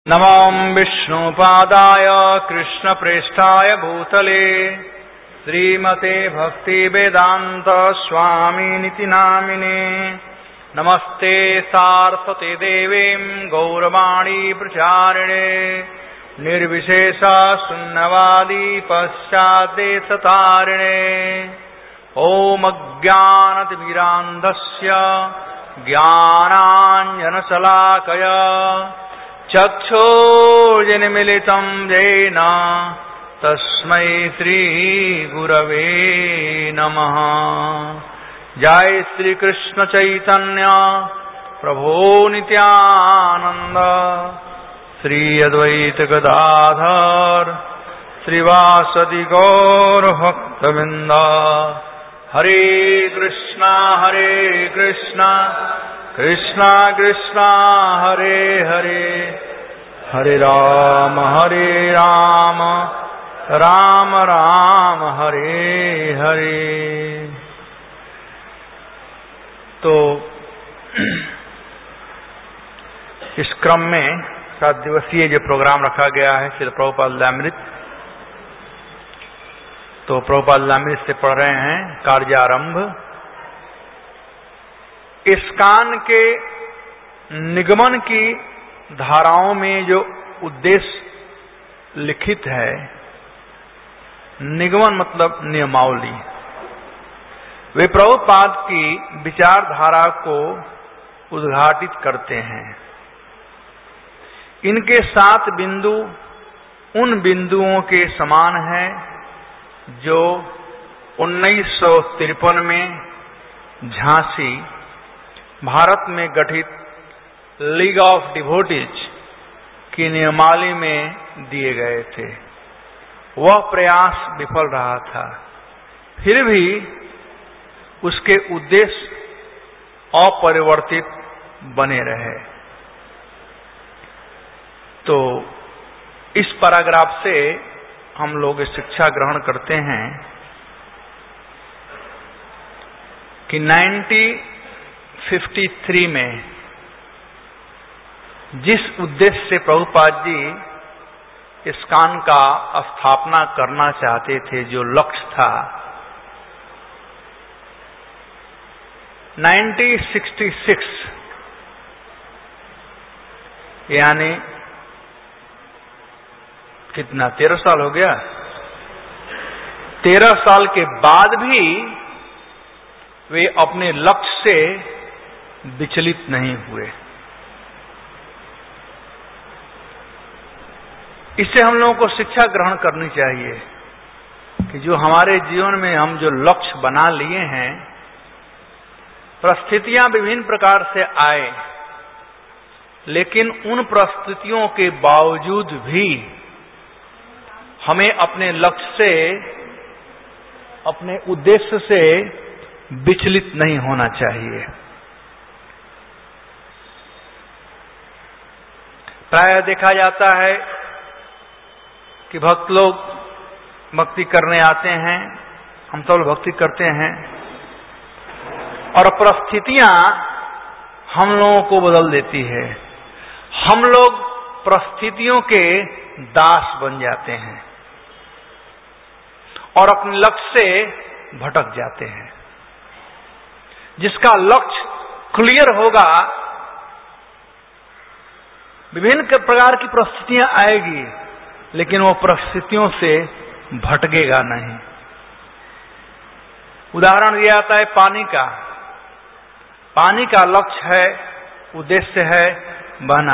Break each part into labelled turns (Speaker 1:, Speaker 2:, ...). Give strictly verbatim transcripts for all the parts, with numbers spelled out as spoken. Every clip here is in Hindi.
Speaker 1: नमो विष्णुपादाय कृष्णप्रेष्ठाय भूतले श्रीमते भक्तिवेदांत स्वामिनिति नामिने। नमस्ते सारस्वते देवीं गौरवाणी प्रचारिणे निर्विशेष शून्यवादी पश्चाद्देशतारिणे। ओम अज्ञानतिमिरान्धस्य ज्ञानाञ्जनशलाकया चक्षुर्जन्मीलितं येन तस्मै श्रीगुरवे नमः। जय श्री कृष्ण चैतन्य प्रभो नित्यानंद श्री अद्वैत गदाधर श्रीवासदि गौर भक्तवृंद। हरे कृष्णा हरे कृष्णा कृष्णा कृष्णा हरे हरे हरे राम हरे राम राम राम हरे हरे। तो इस क्रम में सात दिवसीय जो प्रोग्राम रखा गया है श्री प्रभुपाद लीलामृत, तो प्रभुपाद लीलामृत से पढ़ रहे हैं कार्यारंभ। इस्कान के निगमन की धाराओं में जो उद्देश्य लिखित है, निगमन मतलब नियमावली, वे प्रभुपाद की विचारधारा को उद्घाटित करते हैं। इनके सात बिंदु उन बिंदुओं के समान हैं जो उन्नीस सौ तिरपन में झांसी भारत में गठित लीग ऑफ डिवोटीज की नियमावली में दिए गए थे। वह प्रयास विफल रहा था, फिर भी उसके उद्देश्य अपरिवर्तित बने रहे। तो इस पैराग्राफ से हम लोग शिक्षा ग्रहण करते हैं कि उन्नीस सौ तिरेपन में जिस उद्देश्य से प्रभुपाद जी इस्कान का स्थापना करना चाहते थे, जो लक्ष्य था, उन्नीस सौ छियासठ यानी कितना तेरह साल हो गया, तेरह साल के बाद भी वे अपने लक्ष्य से विचलित नहीं हुए। इससे हम लोगों को शिक्षा ग्रहण करनी चाहिए कि जो हमारे जीवन में हम जो लक्ष्य बना लिए हैं, परिस्थितियां विभिन्न प्रकार से आए, लेकिन उन परिस्थितियों के बावजूद भी हमें अपने लक्ष्य से, अपने उद्देश्य से विचलित नहीं होना चाहिए। प्रायः देखा जाता है कि भक्त लोग भक्ति करने आते हैं, हम सब भक्ति करते हैं, और परिस्थितियां हम लोगों को बदल देती है। हम लोग परिस्थितियों के दास बन जाते हैं और अपने लक्ष्य से भटक जाते हैं। जिसका लक्ष्य क्लियर होगा, विभिन्न प्रकार की परिस्थितियां आएगी, लेकिन वो परिस्थितियों से भटकेगा नहीं। उदाहरण दिया जाता है पानी का। पानी का लक्ष्य है, उद्देश्य है बहना।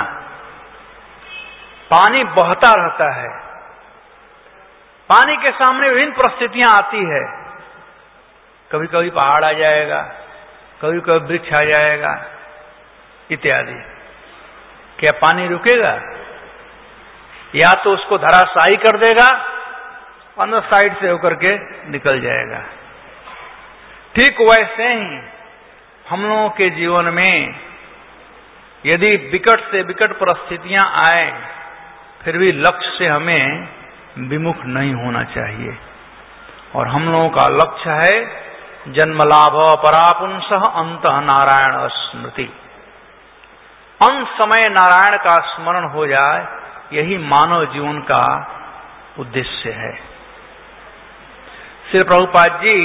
Speaker 1: पानी बहता रहता है। पानी के सामने विभिन्न परिस्थितियां आती है। कभी कभी पहाड़ आ जाएगा, कभी कभी वृक्ष आ जाएगा इत्यादि। क्या पानी रुकेगा? या तो उसको धराशायी कर देगा, अंदर साइड से होकर के निकल जाएगा। ठीक वैसे ही हम लोगों के जीवन में यदि विकट से विकट परिस्थितियां आए, फिर भी लक्ष्य से हमें विमुख नहीं होना चाहिए। और हम लोगों का लक्ष्य है जन्मलाभ परापुंसः अंतः नारायण स्मृति। अंत समय नारायण का स्मरण हो जाए, यही मानव जीवन का उद्देश्य है। श्री प्रभुपाद जी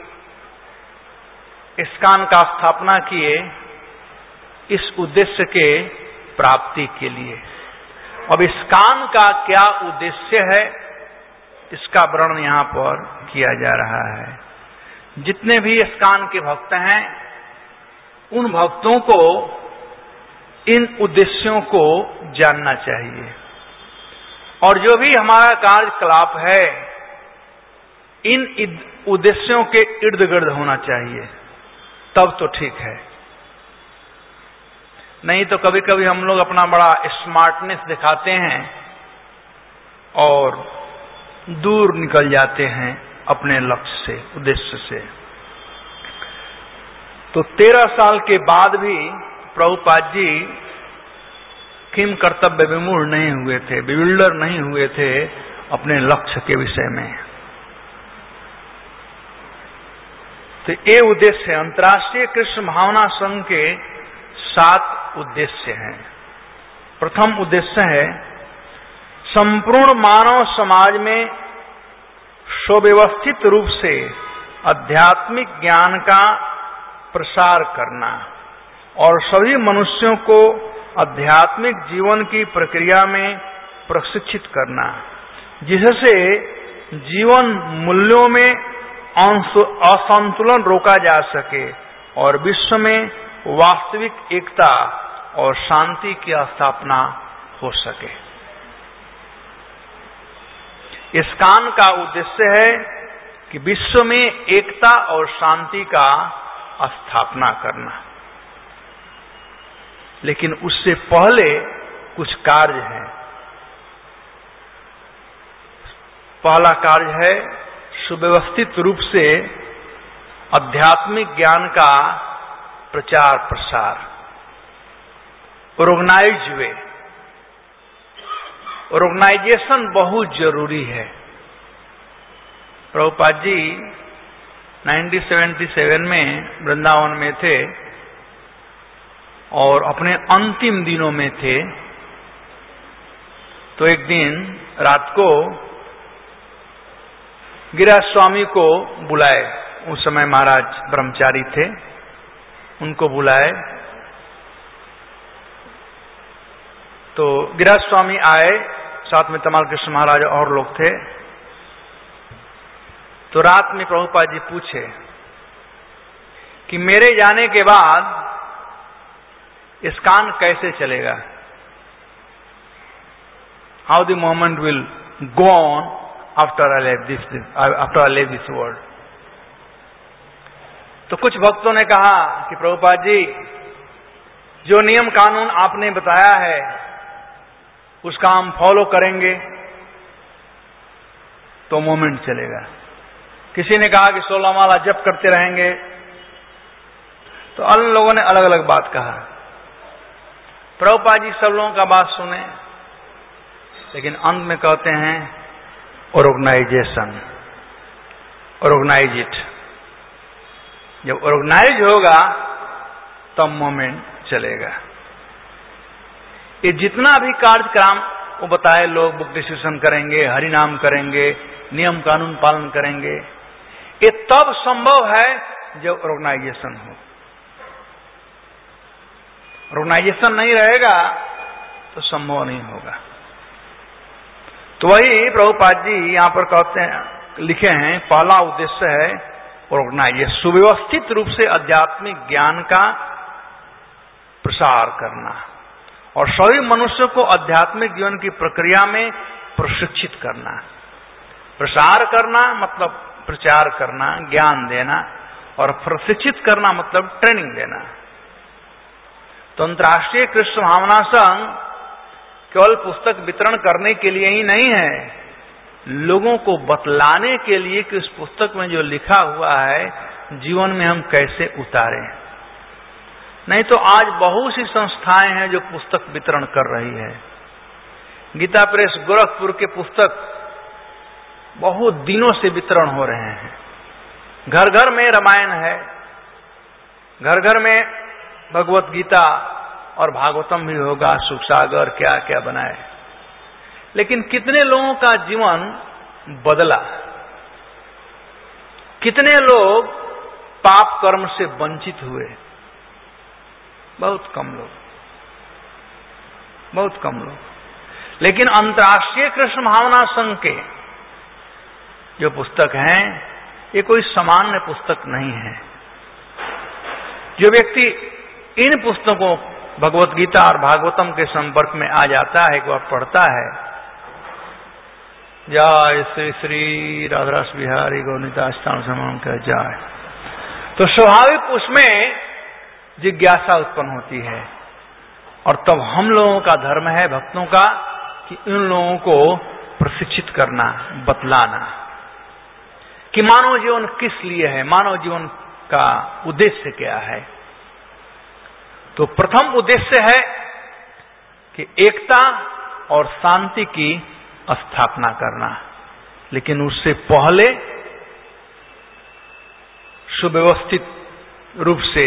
Speaker 1: इस्कॉन का स्थापना किए इस उद्देश्य के प्राप्ति के लिए। अब इस्कॉन का क्या उद्देश्य है, इसका वर्णन यहां पर किया जा रहा है। जितने भी इस्कॉन के भक्त हैं, उन भक्तों को इन उद्देश्यों को जानना चाहिए, और जो भी हमारा कार्यकलाप है इन उद्देश्यों के इर्द गिर्द होना चाहिए, तब तो ठीक है। नहीं तो कभी कभी हम लोग अपना बड़ा स्मार्टनेस दिखाते हैं और दूर निकल जाते हैं अपने लक्ष्य से, उद्देश्य से। तो तेरह साल के बाद भी प्रभुपाद जी किम कर्तव्य विमूढ़ नहीं हुए थे, बिविल्डर नहीं हुए थे अपने लक्ष्य के विषय में। तो ये उद्देश्य है। अंतर्राष्ट्रीय कृष्ण भावना संघ के सात उद्देश्य हैं। प्रथम उद्देश्य है संपूर्ण मानव समाज में सुव्यवस्थित रूप से आध्यात्मिक ज्ञान का प्रसार करना और सभी मनुष्यों को आध्यात्मिक जीवन की प्रक्रिया में प्रशिक्षित करना, जिससे जीवन मूल्यों में असंतुलन रोका जा सके और विश्व में वास्तविक एकता और शांति की स्थापना हो सके। इस्कॉन का उद्देश्य है कि विश्व में एकता और शांति का स्थापना करना, लेकिन उससे पहले कुछ कार्य हैं। पहला कार्य है सुव्यवस्थित रूप से आध्यात्मिक ज्ञान का प्रचार प्रसार, ऑर्गेनाइज वे। ऑर्गेनाइजेशन बहुत जरूरी है। प्रभुपाद जी उन्नीस सौ सतहत्तर में वृंदावन में थे और अपने अंतिम दिनों में थे। तो एक दिन रात को गिरिराज स्वामी को बुलाए। उस समय महाराज ब्रह्मचारी थे, उनको बुलाए। तो गिरिराज स्वामी आए, साथ में तमाल कृष्ण महाराज और लोग थे। तो रात में प्रभुपाद जी पूछे कि मेरे जाने के बाद इस्कॉन कैसे चलेगा? How the moment will go on after I leave this after I leave this world. तो कुछ भक्तों ने कहा कि प्रभुपाद जी, जो नियम कानून आपने बताया है उसका हम फॉलो करेंगे तो मोमेंट चलेगा। किसी ने कहा कि सोलह माला जप करते रहेंगे। तो अन्य लोगों ने अलग अलग बात कहा। प्रभुपाद जी सब लोगों का बात सुने, लेकिन अंत में कहते हैं ऑर्गेनाइजेशन, ऑर्गेनाइज इट। जब ऑर्गेनाइज होगा तब मोमेंट चलेगा। ये जितना भी कार्यक्रम वो बताए, लोग बुक डिस्कशन करेंगे, हरि नाम करेंगे, नियम कानून पालन करेंगे, ये तब संभव है जब ऑर्गेनाइजेशन हो। ऑर्गेनाइजेशन नहीं रहेगा तो संभव नहीं होगा। तो वही प्रभुपाद जी यहां पर कहते हैं, लिखे हैं, पहला उद्देश्य है ऑर्गेनाइज, सुव्यवस्थित रूप से आध्यात्मिक ज्ञान का प्रसार करना और सभी मनुष्यों को आध्यात्मिक जीवन की प्रक्रिया में प्रशिक्षित करना। प्रसार करना मतलब प्रचार करना, ज्ञान देना, और प्रशिक्षित करना मतलब ट्रेनिंग देना। तो अंतर्राष्ट्रीय कृष्ण भावना संघ केवल पुस्तक वितरण करने के लिए ही नहीं है, लोगों को बतलाने के लिए कि उस पुस्तक में जो लिखा हुआ है जीवन में हम कैसे उतारें। नहीं तो आज बहुत सी संस्थाएं हैं जो पुस्तक वितरण कर रही है। गीता प्रेस गोरखपुर के पुस्तक बहुत दिनों से वितरण हो रहे हैं। घर घर में रामायण है, घर घर में भगवत गीता और भागवतम भी होगा, सुख सागर क्या क्या बनाए। लेकिन कितने लोगों का जीवन बदला, कितने लोग पाप कर्म से वंचित हुए? बहुत कम लोग, बहुत कम लोग। लेकिन अंतर्राष्ट्रीय कृष्ण भावना संघ के जो पुस्तक हैं, ये कोई सामान्य पुस्तक नहीं है। जो व्यक्ति इन पुस्तकों भगवत गीता और भागवतम के संपर्क में आ जाता है, एक बार पढ़ता है, जय श्री श्री राधरास बिहारी गौनिता स्थान समम कह जाए, तो स्वाभाविक उसमें जिज्ञासा उत्पन्न होती है। और तब हम लोगों का धर्म है, भक्तों का, कि इन लोगों को प्रशिक्षित करना, बतलाना कि मानव जीवन किस लिए है, मानव जीवन का उद्देश्य क्या है। तो प्रथम उद्देश्य है कि एकता और शांति की स्थापना करना, लेकिन उससे पहले सुव्यवस्थित रूप से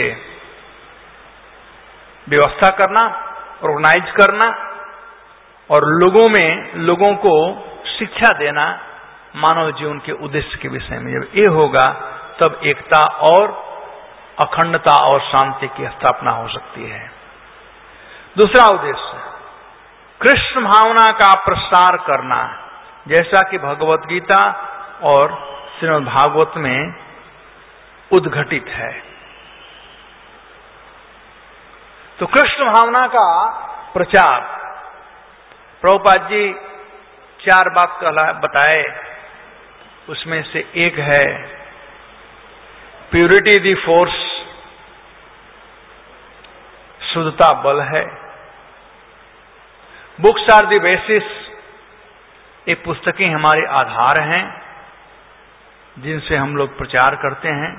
Speaker 1: व्यवस्था करना, ऑर्गेनाइज करना और लोगों में लोगों को शिक्षा देना मानव जीवन के उद्देश्य के विषय में। जब ये होगा तब एकता और अखंडता और शांति की स्थापना हो सकती है। दूसरा उद्देश्य कृष्ण भावना का प्रसार करना, जैसा कि भगवत गीता और श्रीमद् भागवत में उद्घटित है। तो कृष्ण भावना का प्रचार, प्रभुपाद जी चार बात कहला बताए, उसमें से एक है प्यूरिटी दी फोर्स, शुद्धता बल है। बुक्स आर दी बेसिस, ये पुस्तकें हमारे आधार हैं जिनसे हम लोग प्रचार करते हैं।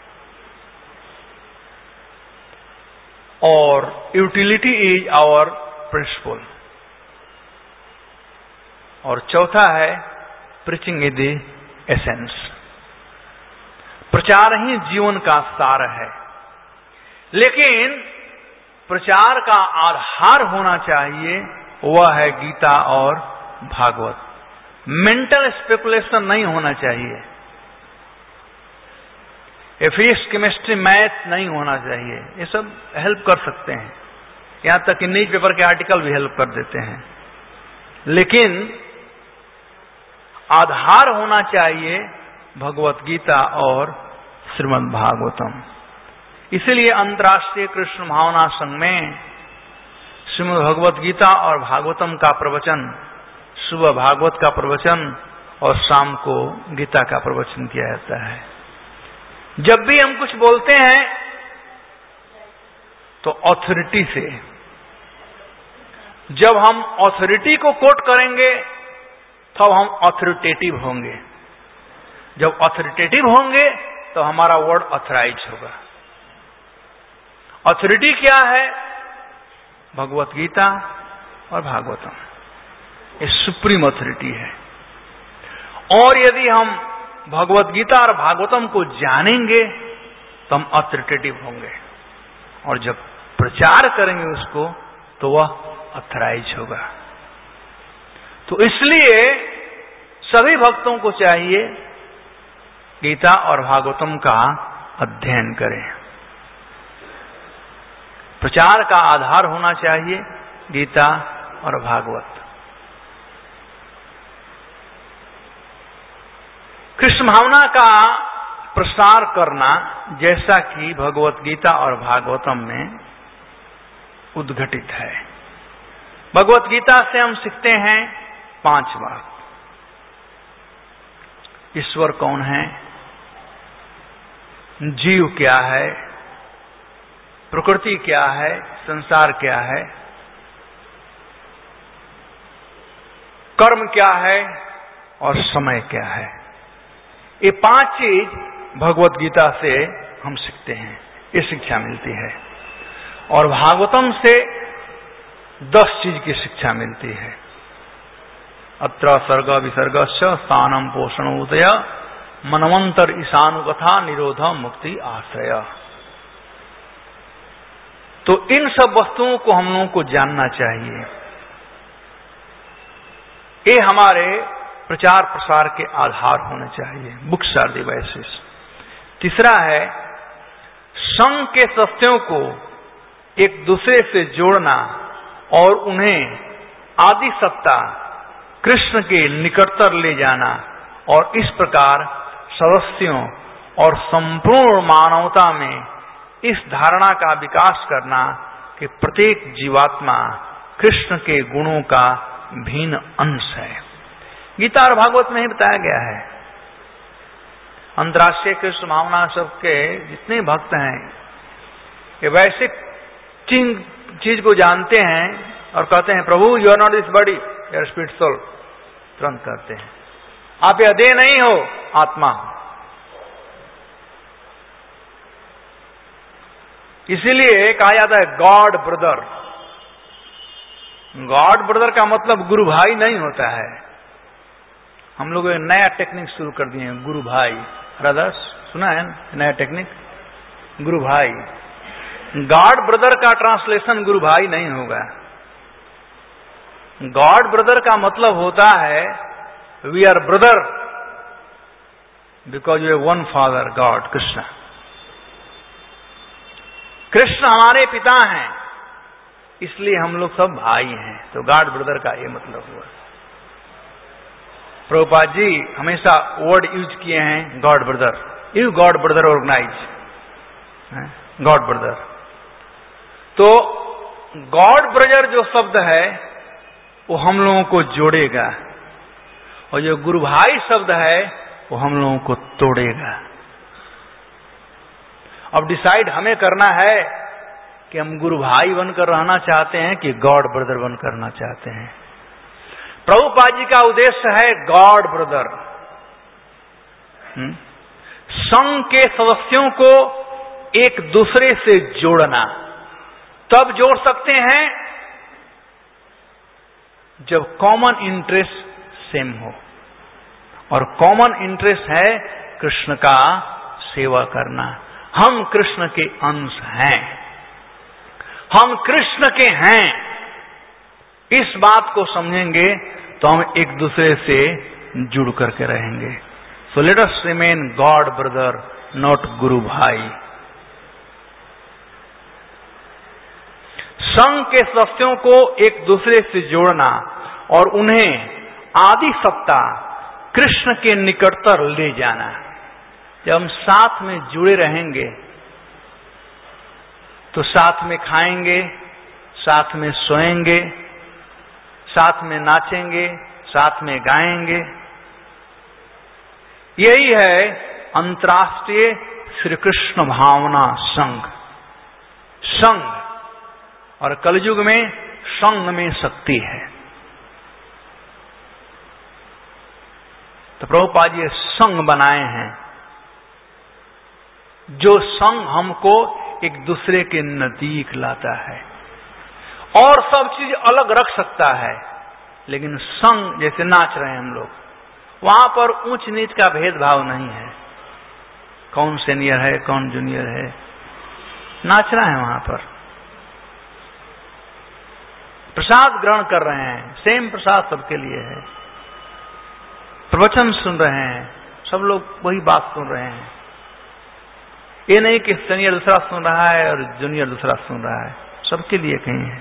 Speaker 1: और यूटिलिटी इज आवर प्रिंसिपल। और चौथा है प्रीचिंग इज द एसेंस, प्रचार ही जीवन का सार है। लेकिन प्रचार का आधार होना चाहिए, वह है गीता और भागवत। मेंटल स्पेकुलेशन नहीं होना चाहिए, फिजिक्स केमिस्ट्री मैथ नहीं होना चाहिए। ये सब हेल्प कर सकते हैं, यहां तक कि न्यूज पेपर के आर्टिकल भी हेल्प कर देते हैं। लेकिन आधार होना चाहिए भगवत गीता और श्रीमद् भागवतम। इसलिए अंतर्राष्ट्रीय कृष्ण भावना संघ में श्रीमद् भगवत गीता और भागवतम का प्रवचन, सुबह भागवत का प्रवचन और शाम को गीता का प्रवचन किया जाता है। जब भी हम कुछ बोलते हैं तो ऑथोरिटी से, जब हम ऑथोरिटी को कोट करेंगे तब हम ऑथोरिटेटिव होंगे। जब ऑथोरिटेटिव होंगे तो हमारा वर्ड ऑथराइज होगा। ऑथोरिटी क्या है? भगवत गीता और भागवतम, ये सुप्रीम ऑथोरिटी है। और यदि हम भगवत गीता और भागवतम को जानेंगे तो हम ऑथोरिटेटिव होंगे, और जब प्रचार करेंगे उसको तो वह ऑथराइज होगा। तो इसलिए सभी भक्तों को चाहिए गीता और भागवतम का अध्ययन करें। प्रचार का आधार होना चाहिए गीता और भागवत। कृष्ण भावना का प्रसार करना, जैसा कि भगवत गीता और भागवतम में उद्घटित है। भगवत गीता से हम सीखते हैं पांच बात। ईश्वर कौन है, जीव क्या है, प्रकृति क्या है, संसार क्या है, कर्म क्या है और समय क्या है। ये पांच चीज भगवत गीता से हम सीखते हैं, ये शिक्षा मिलती है। और भागवतम से दस चीज की शिक्षा मिलती है। अत्र सर्ग विसर्गस्य स्थानम पोषण उदय मनवंतर ईशानुकथा निरोध मुक्ति आश्रय। तो इन सब वस्तुओं को हम लोगों को जानना चाहिए। ये हमारे प्रचार प्रसार के आधार होने चाहिए। Books are the basis. तीसरा है, संघ के सत्यों को एक दूसरे से जोड़ना और उन्हें आदि सत्ता कृष्ण के निकटतर ले जाना और इस प्रकार सदस्यों और संपूर्ण मानवता में इस धारणा का विकास करना कि प्रत्येक जीवात्मा कृष्ण के गुणों का भिन्न अंश है। गीता और भागवत में ही बताया गया है। अंतर्राष्ट्रीय कृष्ण भावना सब के जितने भक्त हैं ये वैसे चीज को जानते हैं और कहते हैं, प्रभु you are not this body, you are spirit soul. तुरंत करते हैं, आप यह देह नहीं हो, आत्मा हो। इसीलिए कहा जाता है गॉड ब्रदर। गॉड ब्रदर का मतलब गुरु भाई नहीं होता है। हम लोग नया टेक्निक शुरू कर दिए हैं, गुरु भाई ब्रदर्स। सुना है नया टेक्निक, गुरु भाई। गॉड ब्रदर का ट्रांसलेशन गुरु भाई नहीं होगा। गॉड ब्रदर का मतलब होता है we are brother because we one father God Krishna. Krishna हमारे पिता हैं, इसलिए हम लोग सब भाई हैं। तो गॉड ब्रदर का ये मतलब हुआ। प्रभुपाद जी हमेशा वर्ड यूज किए हैं God brother. You God brother organise God brother. तो गॉड ब्रदर जो शब्द है वो हम लोगों को जोड़ेगा और जो गुरु भाई शब्द है वो हम लोगों को तोड़ेगा। अब डिसाइड हमें करना है कि हम गुरु भाई बनकर रहना चाहते हैं कि गॉड ब्रदर बनकर रहना चाहते हैं। प्रभुपाद जी का उद्देश्य है गॉड ब्रदर। संघ के सदस्यों को एक दूसरे से जोड़ना। तब जोड़ सकते हैं जब कॉमन इंटरेस्ट सेम हो, और कॉमन इंटरेस्ट है कृष्ण का सेवा करना। हम कृष्ण के अंश हैं, हम कृष्ण के हैं। इस बात को समझेंगे तो हम एक दूसरे से जुड़ करके रहेंगे। So let us remain God brother, not guru भाई। संघ के सदस्यों को एक दूसरे से जोड़ना और उन्हें आदि सत्ता कृष्ण के निकटतर ले जाना। जब हम साथ में जुड़े रहेंगे तो साथ में खाएंगे, साथ में सोएंगे, साथ में नाचेंगे, साथ में गाएंगे। यही है अंतर्राष्ट्रीय श्री कृष्ण भावना संघ। संघ और कलयुग में संघ में शक्ति है। तो प्रभुपाद ये संघ बनाए हैं, जो संघ हमको एक दूसरे के नजदीक लाता है। और सब चीज अलग रख सकता है, लेकिन संघ, जैसे नाच रहे हैं हम लोग, वहां पर ऊंच नीच का भेदभाव नहीं है। कौन सीनियर है, कौन जूनियर है, नाचना है वहां पर। प्रसाद ग्रहण कर रहे हैं, सेम प्रसाद सबके लिए है। प्रवचन सुन रहे हैं, सब लोग वही बात सुन रहे हैं। ये नहीं कि सीनियर दूसरा सुन रहा है और जूनियर दूसरा सुन रहा है, सबके लिए कहीं है।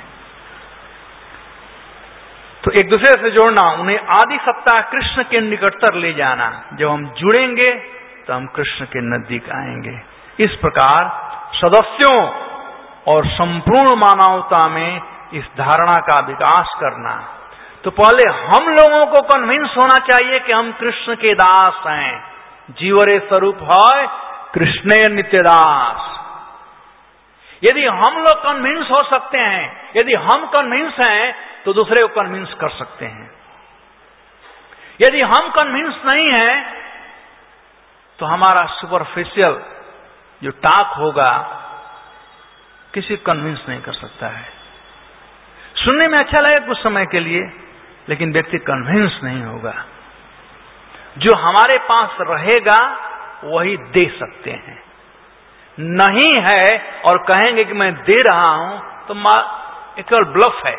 Speaker 1: तो एक दूसरे से जोड़ना, उन्हें आदि सत्ता कृष्ण के निकटतर ले जाना। जब हम जुड़ेंगे तो हम कृष्ण के नजदीक आएंगे। इस प्रकार सदस्यों और संपूर्ण मानवता में इस धारणा का विकास करना। तो पहले हम लोगों को कन्विंस होना चाहिए कि हम कृष्ण के दास हैं। जीवरे स्वरूप है कृष्णे नित्यदास। यदि हम लोग कन्विंस हो सकते हैं, यदि हम कन्विंस हैं तो दूसरे को कन्विंस कर सकते हैं। यदि हम कन्विंस नहीं हैं तो हमारा सुपरफिशियल जो टाक होगा किसी कन्विंस नहीं कर सकता है। सुनने में अच्छा लगे कुछ समय के लिए, लेकिन व्यक्ति कन्विंस नहीं होगा। जो हमारे पास रहेगा वही दे सकते हैं। नहीं है और कहेंगे कि मैं दे रहा हूं तो केवल ब्लफ है।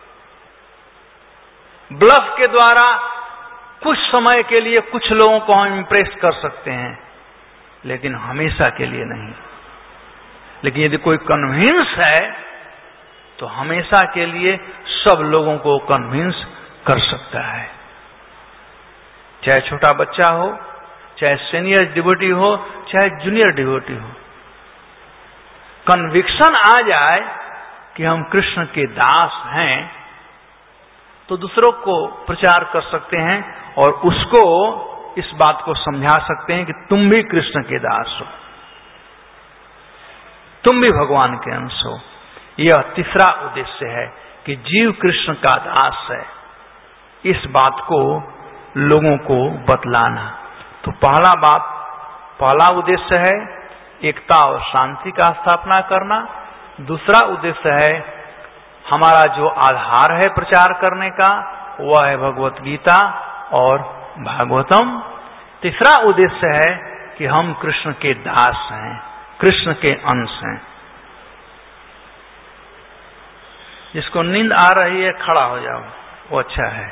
Speaker 1: ब्लफ के द्वारा कुछ समय के लिए कुछ लोगों को हम इंप्रेस कर सकते हैं, लेकिन हमेशा के लिए नहीं। लेकिन यदि कोई कन्विंस है तो हमेशा के लिए सब लोगों को कन्विंस कर सकता है, चाहे छोटा बच्चा हो, चाहे सीनियर डिवोटी हो, चाहे जूनियर डिवोटी हो। कन्विक्शन आ जाए कि हम कृष्ण के दास हैं तो दूसरों को प्रचार कर सकते हैं और उसको इस बात को समझा सकते हैं कि तुम भी कृष्ण के दास हो, तुम भी भगवान के अंश हो। यह तीसरा उद्देश्य है कि जीव कृष्ण का दास है, इस बात को लोगों को बतलाना। तो पहला बात, पहला उद्देश्य है एकता और शांति का स्थापना करना। दूसरा उद्देश्य है हमारा जो आधार है प्रचार करने का, वह है भगवत गीता और भागवतम। तीसरा उद्देश्य है कि हम कृष्ण के दास हैं, कृष्ण के अंश हैं। जिसको नींद आ रही है खड़ा हो जाओ, वो अच्छा है।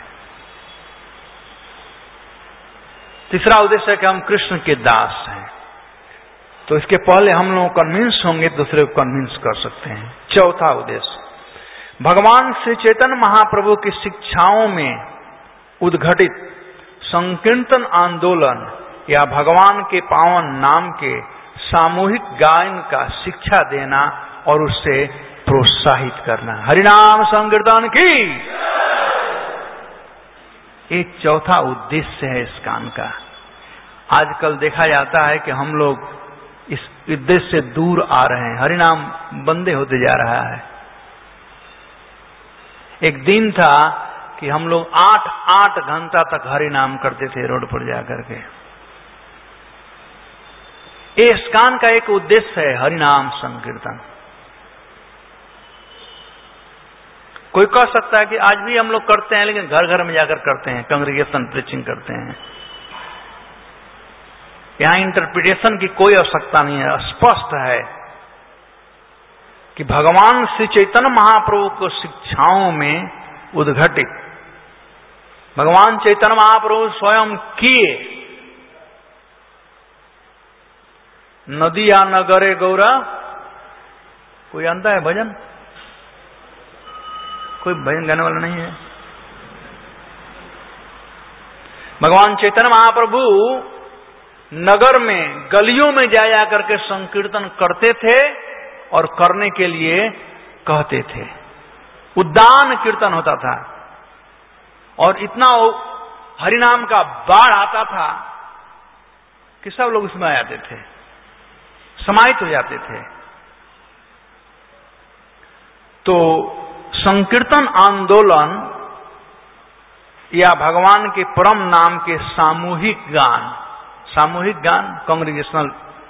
Speaker 1: तीसरा उद्देश्य है कि हम कृष्ण के दास हैं। तो इसके पहले हम लोग कन्विंस होंगे, दूसरे को कन्विंस कर सकते हैं। चौथा उद्देश्य, भगवान श्री चैतन्य महाप्रभु की शिक्षाओं में उद्घटित संकीर्तन आंदोलन या भगवान के पावन नाम के सामूहिक गायन का शिक्षा देना और उससे प्रोत्साहित करना। हरिनाम संकीर्तन की एक चौथा उद्देश्य है इस काम का। आजकल देखा जाता है कि हम लोग इस उद्देश्य से दूर आ रहे हैं, हरिनाम बंदे होते जा रहा है। एक दिन था कि हम लोग आठ आठ घंटा तक हरिनाम करते थे रोड पर जाकर के। इस कान का एक उद्देश्य है हरिनाम संकीर्तन। कोई कह सकता है कि आज भी हम लोग करते हैं, लेकिन घर घर में जाकर करते हैं, कांग्रेगेशन प्रीचिंग करते हैं। यहां इंटरप्रिटेशन की कोई आवश्यकता नहीं है। स्पष्ट है कि भगवान श्री चैतन्य महाप्रभु को शिक्षाओं में उद्घटित भगवान चैतन्य महाप्रभु स्वयं किए नदिया नगरे गौरा। कोई जानता है भजन? कोई भजन गाने वाला नहीं है। भगवान चैतन्य महाप्रभु नगर में गलियों में जाया करके संकीर्तन करते थे और करने के लिए कहते थे। उद्दान कीर्तन होता था और इतना हरिनाम का बाढ़ आता था कि सब लोग उसमें आ जाते थे, समाहित हो जाते थे। तो संकीर्तन आंदोलन या भगवान के परम नाम के सामूहिक गान, सामूहिक गान कांग्रेगेशनल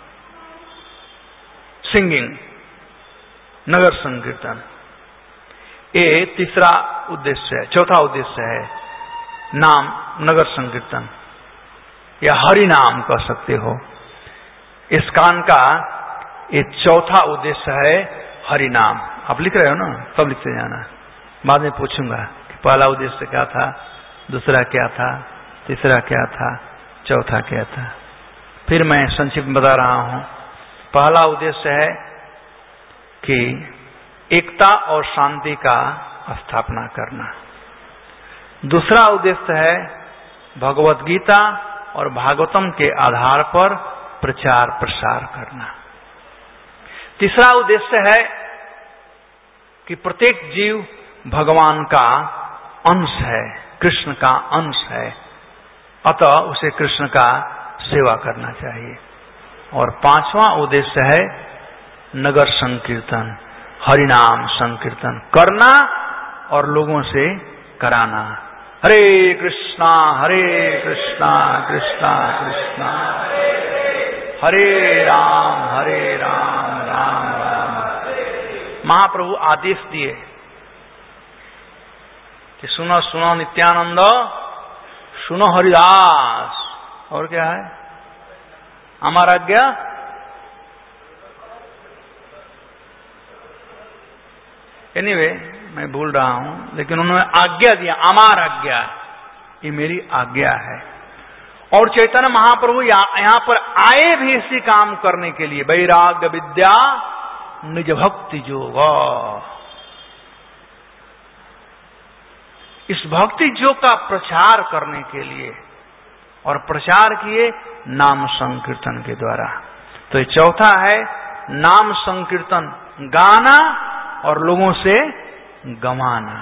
Speaker 1: सिंगिंग, नगर संकीर्तन, ये तीसरा उद्देश्य है। चौथा उद्देश्य है नाम नगर संकीर्तन या हरि नाम कह सकते हो। इस कान का ये चौथा उद्देश्य है हरि नाम। आप लिख रहे हो ना, सब लिखते जाना। बाद में पूछूंगा कि पहला उद्देश्य क्या था, दूसरा क्या था, तीसरा क्या था, चौथा क्या था। फिर मैं संक्षिप्त बता रहा हूं। पहला उद्देश्य है कि एकता और शांति का स्थापना करना। दूसरा उद्देश्य है भगवत गीता और भागवतम के आधार पर प्रचार प्रसार करना। तीसरा उद्देश्य है कि प्रत्येक जीव भगवान का अंश है, कृष्ण का अंश है, अतः उसे कृष्ण का सेवा करना चाहिए। और पांचवा उद्देश्य है नगर संकीर्तन, हरिनाम संकीर्तन करना और लोगों से कराना। हरे कृष्णा हरे कृष्णा कृष्णा कृष्णा हरे राम हरे राम राम राम। महाप्रभु आदेश दिए कि सुनो सुनो नित्यानंद, सुनो हरिदास, और क्या है हमारा आज्ञा एनीवे मैं भूल रहा हूं, लेकिन उन्होंने आज्ञा दिया, अमार आज्ञा, ये मेरी आज्ञा है। और चैतन्य महाप्रभु यहां पर आए भी इसी काम करने के लिए, वैराग्य विद्या निज भक्ति योग, इस भक्ति योग का प्रचार करने के लिए, और प्रचार किए नाम संकीर्तन के द्वारा। तो ये चौथा है नाम संकीर्तन, गाना और लोगों से गवाना।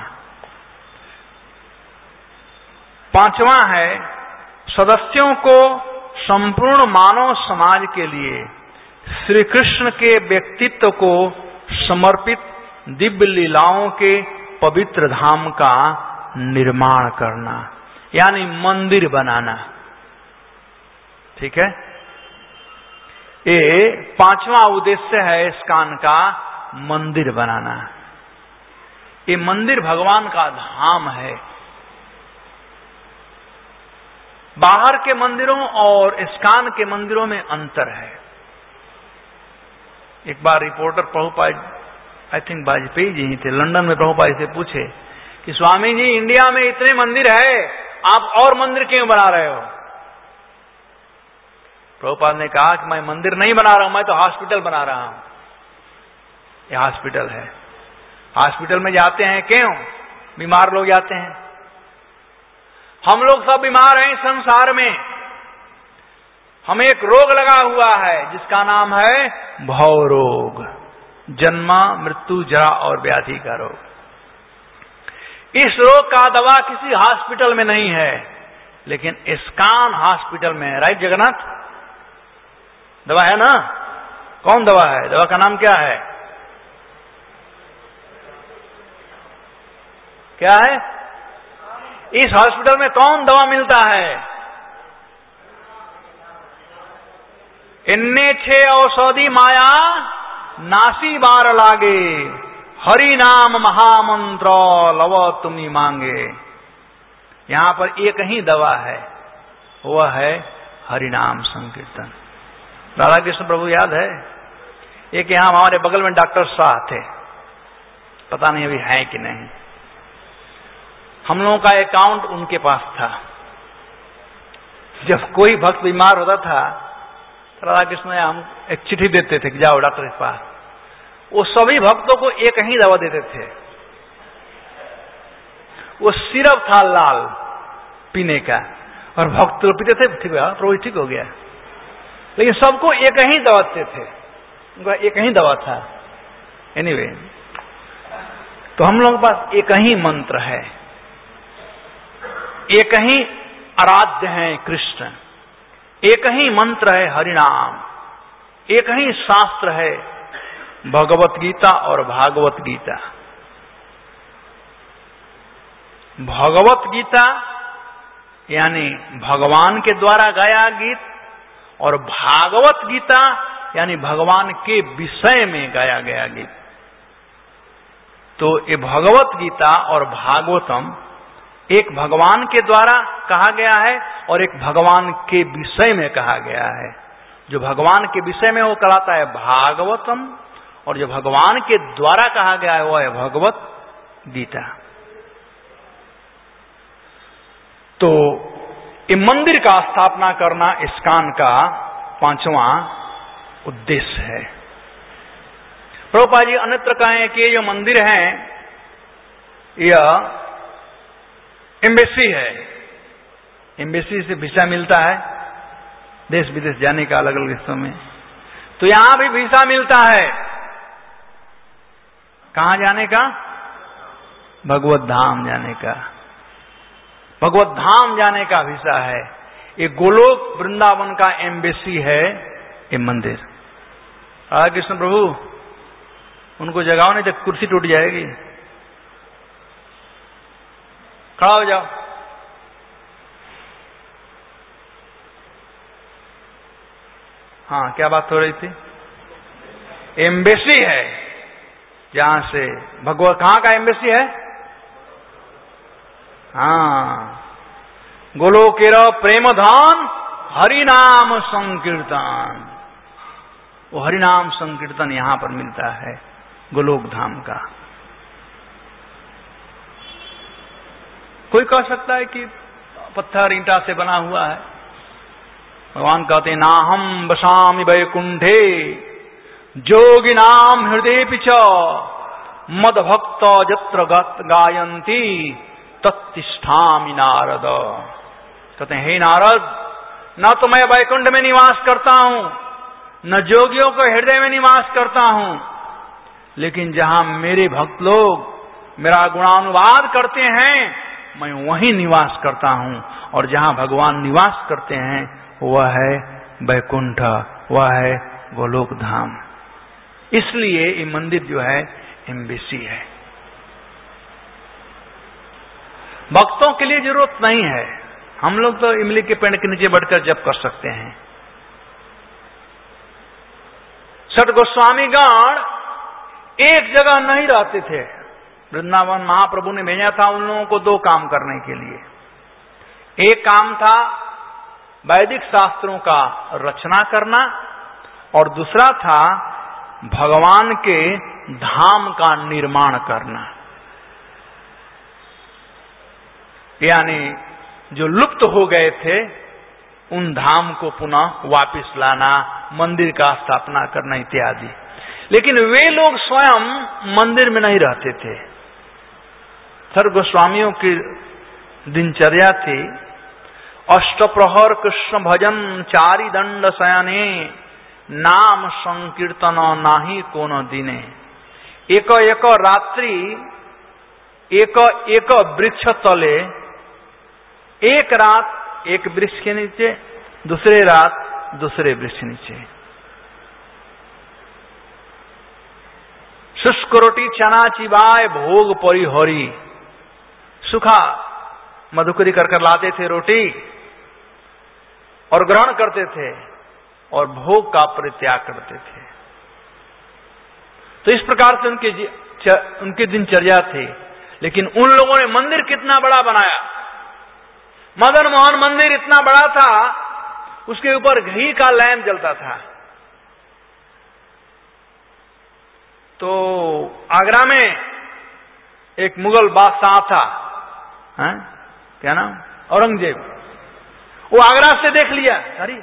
Speaker 1: पांचवा है सदस्यों को संपूर्ण मानव समाज के लिए श्री कृष्ण के व्यक्तित्व को समर्पित दिव्य लीलाओं के पवित्र धाम का निर्माण करना, यानी मंदिर बनाना। ठीक है, ये पांचवा उद्देश्य है इस्कॉन का, मंदिर बनाना। ये मंदिर भगवान का धाम है। बाहर के मंदिरों और इस्कॉन के मंदिरों में अंतर है। एक बार reporter Prabhupada, I think Vajpayee ji थे, लंदन में प्रभुपाद से पूछे कि स्वामी जी इंडिया में इतने मंदिर है, आप और मंदिर क्यों बना रहे हो? प्रभुपाद ने कहा कि मैं मंदिर नहीं बना रहा हूं, मैं तो हॉस्पिटल बना रहा हूं। यह हॉस्पिटल है। हॉस्पिटल में जाते हैं क्यों? बीमार लोग जाते हैं। हम लोग सब बीमार हैं संसार में। हमें एक रोग लगा हुआ है जिसका नाम है भव रोग, जन्म मृत्यु जरा और व्याधि का रोग। इस रोग का दवा किसी हॉस्पिटल में नहीं है, लेकिन इस्कॉन हॉस्पिटल में है। राइट जगन्नाथ? दवा है ना? कौन दवा है? दवा का नाम क्या है? क्या है? इस हॉस्पिटल में कौन दवा मिलता है? इन्ने छे औषधि माया नासी बार लागे, हरि नाम महामंत्र लव तुम्ही मांगे। यहां पर एक ही दवा है, वह है हरिनाम संकीर्तन। राधा कृष्ण प्रभु याद है? एक यहां हमारे बगल में डॉक्टर शाह थे, पता नहीं अभी है कि नहीं। हम लोगों का अकाउंट उनके पास था। जब कोई भक्त बीमार होता था, राधा कृष्ण हम एक चिट्ठी देते थे कि जाओ डॉक्टर के पास। वो सभी भक्तों को एक ही दवा देते थे। वो सिरप था लाल पीने का, और भक्त लोग पीते थे, ठीक है प्रभु ठीक हो गया। लेकिन सबको एक ही दवा देते थे, उनका एक ही दवा था। एनीवे, तो हम लोगों के पास एक ही मंत्र है, एक ही आराध्य है कृष्ण, एक ही मंत्र है हरिनाम, एक ही शास्त्र है भगवत गीता और भागवत गीता। भगवत गीता यानी भगवान के द्वारा गाया गीत, और भागवत गीता यानी भगवान के विषय में गाया गया गीत। तो ये भगवत गीता और भागवतम एक भगवान के द्वारा कहा गया है और एक भगवान के विषय में कहा गया है। जो भगवान के विषय में वो कहलाता है भागवतम, और जो भगवान के द्वारा कहा गया है वह है भगवत गीता। तो ये मंदिर का स्थापना करना इस्कॉन का पांचवा उद्देश्य है। प्रभुपाद जी अन्यत्र कहें कि जो मंदिर है यह एम्बेसी है। एम्बेसी से वीजा मिलता है देश विदेश जाने का अलग अलग हिस्सों में। तो यहां भी वीजा मिलता है, कहां जाने का? भगवत धाम जाने का। भगवत धाम जाने का वीजा है। ये गोलोक वृंदावन का एम्बेसी है ये मंदिर। राधा कृष्ण प्रभु उनको जगाओ, नहीं तो कुर्सी टूट जाएगी। खड़ा हो जाओ। हाँ, क्या बात हो रही थी? एम्बेसी है जहां से भगवत, कहां का एम्बेसी है? हाँ, गोलोकेर प्रेम धाम हरिनाम संकीर्तन। वो हरिनाम संकीर्तन यहां पर मिलता है गोलोक धाम का। कोई कह सकता है कि पत्थर ईंटा से बना हुआ है। भगवान कहते हैं नाहम बसामि वैकुंठे जोगिनाम हृदय पिच मद भक्त जत्र गायंती तत्तिष्ठामि नारद। कहते हैं हे नारद, न तो मैं वैकुंठ में निवास करता हूं, न जोगियों के हृदय में निवास करता हूं, लेकिन जहां मेरे भक्त लोग मेरा गुणानुवाद करते हैं मैं वहीं निवास करता हूं, और जहां भगवान निवास करते हैं वह है वैकुंठ, वह है गोलोक धाम। इसलिए ये मंदिर जो है एम्बेसी है। भक्तों के लिए जरूरत नहीं है, हम लोग तो इमली के पेड़ के नीचे बैठकर जप कर सकते हैं। सठ गोस्वामी गण एक जगह नहीं रहते थे। वृंदावन महाप्रभु ने भेजा था उन लोगों को दो काम करने के लिए। एक काम था वैदिक शास्त्रों का रचना करना, और दूसरा था भगवान के धाम का निर्माण करना, यानी जो लुप्त हो गए थे उन धाम को पुनः वापस लाना, मंदिर का स्थापना करना इत्यादि। लेकिन वे लोग स्वयं मंदिर में नहीं रहते थे। सर गोस्वामियों की दिनचर्या थी अष्टप्रहर कृष्ण भजन चारि दंड शयने नाम संकीर्तन नाही कोन दिने। एक एक रात्रि एक एक वृक्ष तले, एक रात एक वृक्ष के नीचे, दूसरे रात दूसरे वृक्ष नीचे, शुष्क रोटी चना चिबाए भोग परिहरी। सूखा मधुकरी कर कर लाते थे रोटी और ग्रहण करते थे और भोग का परित्याग करते थे। तो इस प्रकार से उनकी उनकी दिनचर्या थी। लेकिन उन लोगों ने मंदिर कितना बड़ा बनाया। मदन मोहन मंदिर इतना बड़ा था, उसके ऊपर घी का लैंप जलता था। तो आगरा में एक मुगल बादशाह था, है? क्या नाम, औरंगजेब। वो आगरा से देख लिया, अरे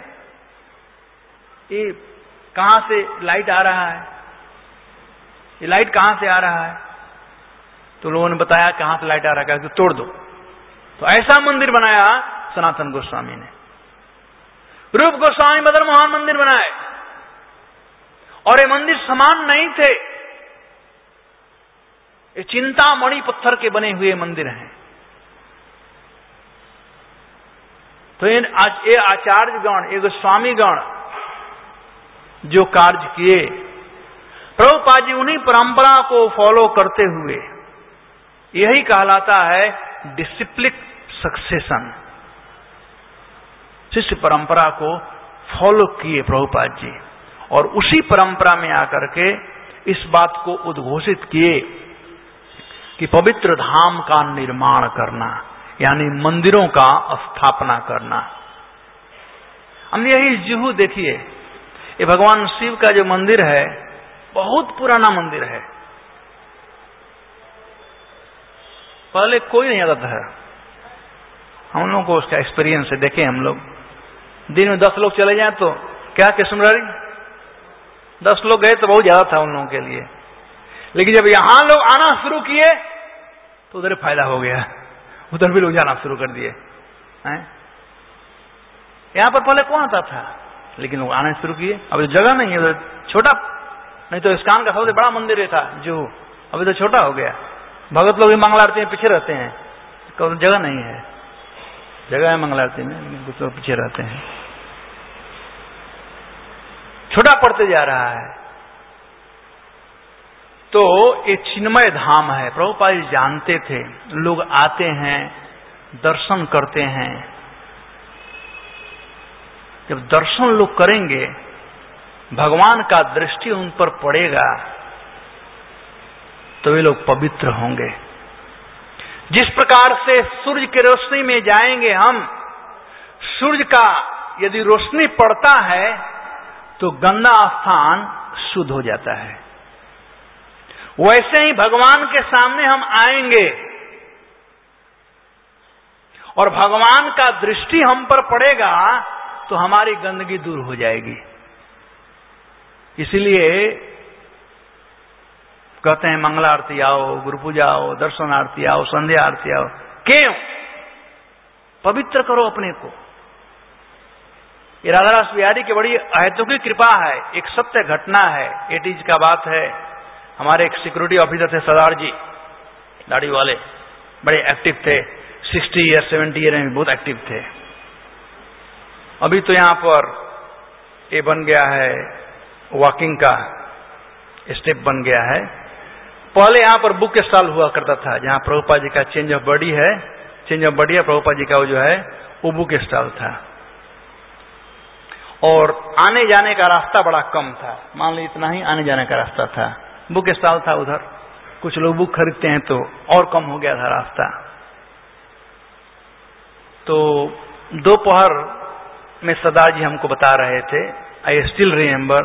Speaker 1: ये कहां से लाइट आ रहा है, ये लाइट कहां से आ रहा है। तो लोगों ने बताया कहां से लाइट आ रहा है, कि तोड़ दो। तो ऐसा मंदिर बनाया सनातन गोस्वामी ने। रूप गोस्वामी मदन मोहन मंदिर बनाए, और ये मंदिर समान नहीं थे, ये चिंतामणि पत्थर के बने हुए मंदिर हैं। तो ये आचार्यगण, ये गोस्वामीगण जो कार्य किए, प्रभुपाद जी उन्हीं परंपरा को फॉलो करते हुए, यही कहलाता है डिसिप्लिन सक्सेशन। शिष्य परंपरा को फॉलो किए प्रभुपाद जी, और उसी परंपरा में आकर के इस बात को उद्घोषित किए कि पवित्र धाम का निर्माण करना, यानी मंदिरों का स्थापना करना। हम यही जुहू देखिए, ये भगवान शिव का जो मंदिर है बहुत पुराना मंदिर है। पहले कोई नहीं आता था, हम लोगों को उसका एक्सपीरियंस है, देखे हम लोग। दिन में दस लोग चले जाएं तो क्या किस्मरारी, दस लोग गए तो बहुत ज्यादा था उन लोगों के लिए। लेकिन जब यहां लोग आना शुरू किए तो उधर फायदा हो गया, उधर भी लोग जाना शुरू कर दिए। यहां पर पहले कौन आता था, लेकिन लोग आना शुरू किए। अब जगह नहीं है, छोटा, नहीं तो इस्कान का सबसे बड़ा मंदिर था जो, अभी तो छोटा हो गया। भगत लोग भी मंगला आरती में पीछे रहते हैं, तो जगह नहीं है। जगह है मंगला आरती में, लेकिन कुछ लोग पीछे रहते हैं, छोटा पड़ते जा रहा है। तो ये चिन्मय धाम है, प्रभुपाद जी जानते थे। लोग आते हैं, दर्शन करते हैं। जब दर्शन लोग करेंगे, भगवान का दृष्टि उन पर पड़ेगा, तो वे लोग पवित्र होंगे। जिस प्रकार से सूर्य की रोशनी में जाएंगे हम, सूर्य का यदि रोशनी पड़ता है तो गंदा स्थान शुद्ध हो जाता है। वैसे ही भगवान के सामने हम आएंगे और भगवान का दृष्टि हम पर पड़ेगा तो हमारी गंदगी दूर हो जाएगी। इसलिए कहते हैं मंगला आरती आओ, गुरु पूजा आओ, दर्शन आरती आओ, संध्या आरती आओ। क्यों? पवित्र करो अपने को। ये राधा रास बिहारी की बड़ी अहेतुकी कृपा है, एक सत्य घटना है। एटीज का बात है, हमारे एक सिक्योरिटी ऑफिसर थे सरदार जी, दाढ़ी वाले, बड़े एक्टिव थे, सिक्सटी ईयर सेवेंटी ईयर में बहुत एक्टिव थे। अभी तो यहां पर ये बन गया है, वॉकिंग का स्टेप बन गया है। पहले यहां पर बुक स्टॉल हुआ करता था, जहां प्रभुपाद जी का चेंज ऑफ बॉडी है, चेंज ऑफ बॉडी है प्रभुपाद जी का वो जो है वो बुक स्टॉल था। और आने जाने का रास्ता बड़ा कम था, मान ली इतना ही आने जाने का रास्ता था। बुक स्टॉल था उधर, कुछ लोग बुक खरीदते हैं तो और कम हो गया था रास्ता। तो दोपहर में सरदार जी हमको बता रहे थे, आई स्टिल रिमेम्बर,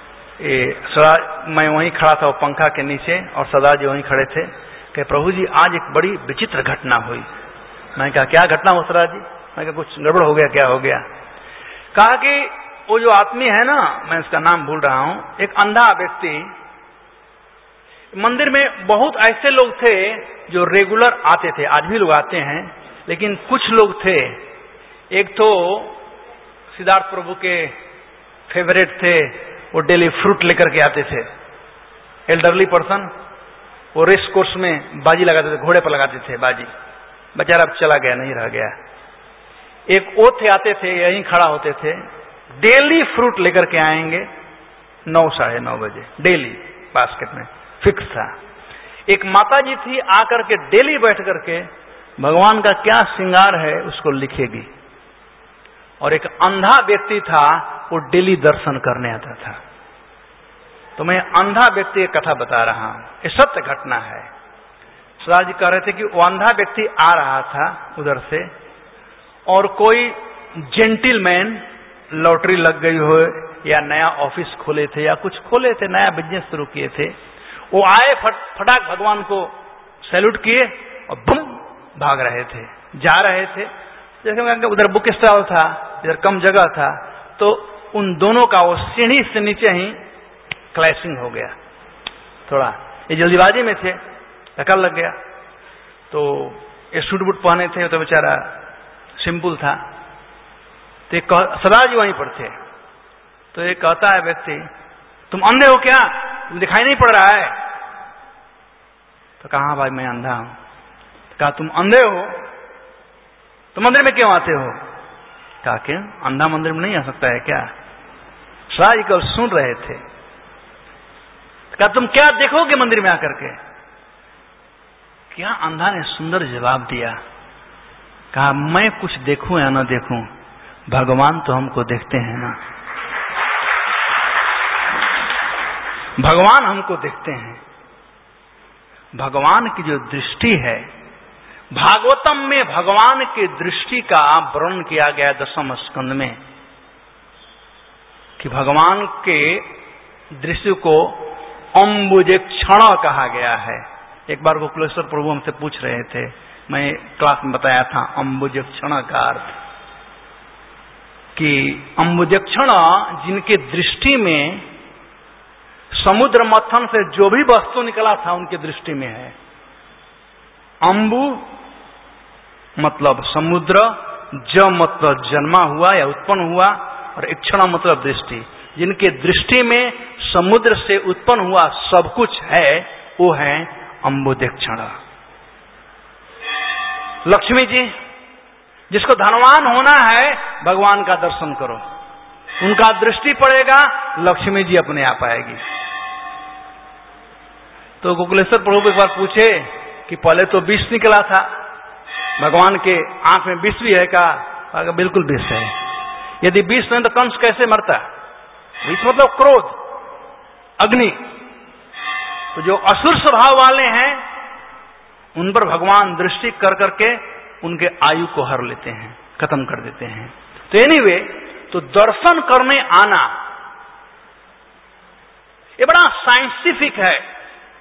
Speaker 1: मैं वहीं खड़ा था वो पंखा के नीचे और सरदार जी वहीं खड़े थे कि प्रभु जी आज एक बड़ी विचित्र घटना हुई। मैं कहा क्या घटना हो सरदार जी? मैं कहा कुछ गड़बड़ हो गया, क्या हो गया? कहा कि वो जो आदमी है ना, मैं उसका नाम भूल रहा हूं, एक अंधा व्यक्ति, मंदिर में बहुत ऐसे लोग थे जो रेगुलर आते थे, आज भी लोग आते हैं, लेकिन कुछ लोग थे, एक तो सिद्धार्थ प्रभु के फेवरेट थे, वो डेली फ्रूट लेकर के आते थे, एल्डरली पर्सन, वो रेस कोर्स में बाजी लगाते थे, घोड़े पर लगाते थे बाजी, बेचारा अब चला गया, नहीं रह गया। एक वो थे आते थे, यहीं खड़ा होते थे, डेली फ्रूट लेकर के आएंगे नौ साढ़े नौ बजे, डेली बास्केट में फिक्स था। एक माता जी थी, आकर के डेली बैठ करके भगवान का क्या श्रृंगार है उसको लिखेगी। और एक अंधा व्यक्ति था, वो डेली दर्शन करने आता था। तो मैं अंधा व्यक्ति की कथा बता रहा हूं, ये सत्य घटना है। सरदार जी कह रहे थे कि वो अंधा व्यक्ति आ रहा था उधर से, और कोई जेंटिलमैन, लॉटरी लग गई हो या नया ऑफिस खोले थे या कुछ खोले थे, नया बिजनेस शुरू किए थे, वो आए, फट, फटाक भगवान को सैल्यूट किए और बुम भाग रहे थे, जा रहे थे। जैसे उधर बुक स्टॉल था, इधर कम जगह था, तो उन दोनों का वो सीढ़ी से नीचे ही क्लैशिंग हो गया थोड़ा, ये जल्दीबाजी में थे, धक्का लग गया। तो ये सूट बूट पहने थे, तो बेचारा सिंपल था। तो एक सरदार जी वहीं पर थे, तो ये कहता है व्यक्ति, तुम अंधे हो क्या? दिखाई नहीं पड़ रहा है? तो कहा भाई मैं अंधा हूं। कहा तुम अंधे हो तो मंदिर में क्यों आते हो? कहा क्यों, अंधा मंदिर में नहीं आ सकता है क्या? सरदार जी कल सुन रहे थे। कहा तुम क्या देखोगे मंदिर में आकर के? क्या अंधा ने सुंदर जवाब दिया, कहा मैं कुछ देखूं या ना देखूं, भगवान तो हमको देखते हैं ना, भगवान हमको देखते हैं। भगवान की जो दृष्टि है, भागवतम में भगवान की दृष्टि का वर्णन किया गया दसम स्कंद में, कि भगवान के दृष्टि को अम्बुजेक्षण कहा गया है। एक बार गोकुलेश्वर प्रभु हमसे पूछ रहे थे, मैं क्लास में बताया था अम्बुजेक्षण का अर्थ, कि अम्बुजेक्षण जिनके दृष्टि में समुद्र मथन से जो भी वस्तु निकला था उनके दृष्टि में है। अम्बु मतलब समुद्र, ज मतलब जन्मा हुआ या उत्पन्न हुआ, और इक्षण मतलब दृष्टि। जिनके दृष्टि में समुद्र से उत्पन्न हुआ सब कुछ है, वो है अम्बुजेक्षण। लक्ष्मी जी, जिसको धनवान होना है भगवान का दर्शन करो, उनका दृष्टि पड़ेगा, लक्ष्मी जी अपने आप आएगी। तो गोकुलेश्वर प्रभु एक बार पूछे कि पहले तो विष निकला था, भगवान के आंख में विष भी है का? कहा बिल्कुल विष है। यदि विष नहीं तो कंस कैसे मरता? विष मतलब क्रोध, अग्नि। तो जो असुर स्वभाव वाले हैं उन पर भगवान दृष्टि कर करके उनके आयु को हर लेते हैं, खत्म कर देते हैं। तो एनीवे, तो दर्शन करने आना ये बड़ा साइंटिफिक है।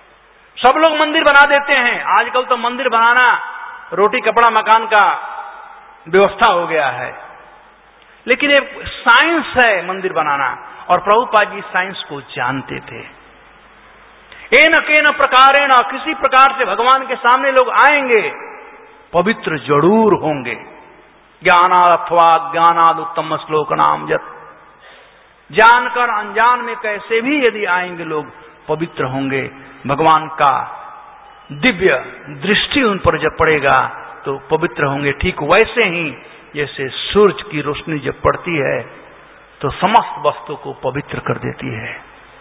Speaker 1: सब लोग मंदिर बना देते हैं आजकल, तो मंदिर बनाना रोटी कपड़ा मकान का व्यवस्था हो गया है। लेकिन एक साइंस है मंदिर बनाना, और प्रभुपाद जी साइंस को जानते थे। एन केन प्रकारेण, किसी प्रकार से भगवान के सामने लोग आएंगे, पवित्र जरूर होंगे। ज्ञानाद अथवा ज्ञानाद उत्तम श्लोक नाम जत, जानकर अनजान में कैसे भी यदि आएंगे लोग पवित्र होंगे। भगवान का दिव्य दृष्टि उन पर जब पड़ेगा तो पवित्र होंगे। ठीक वैसे ही जैसे सूरज की रोशनी जब पड़ती है तो समस्त वस्तु को पवित्र कर देती है।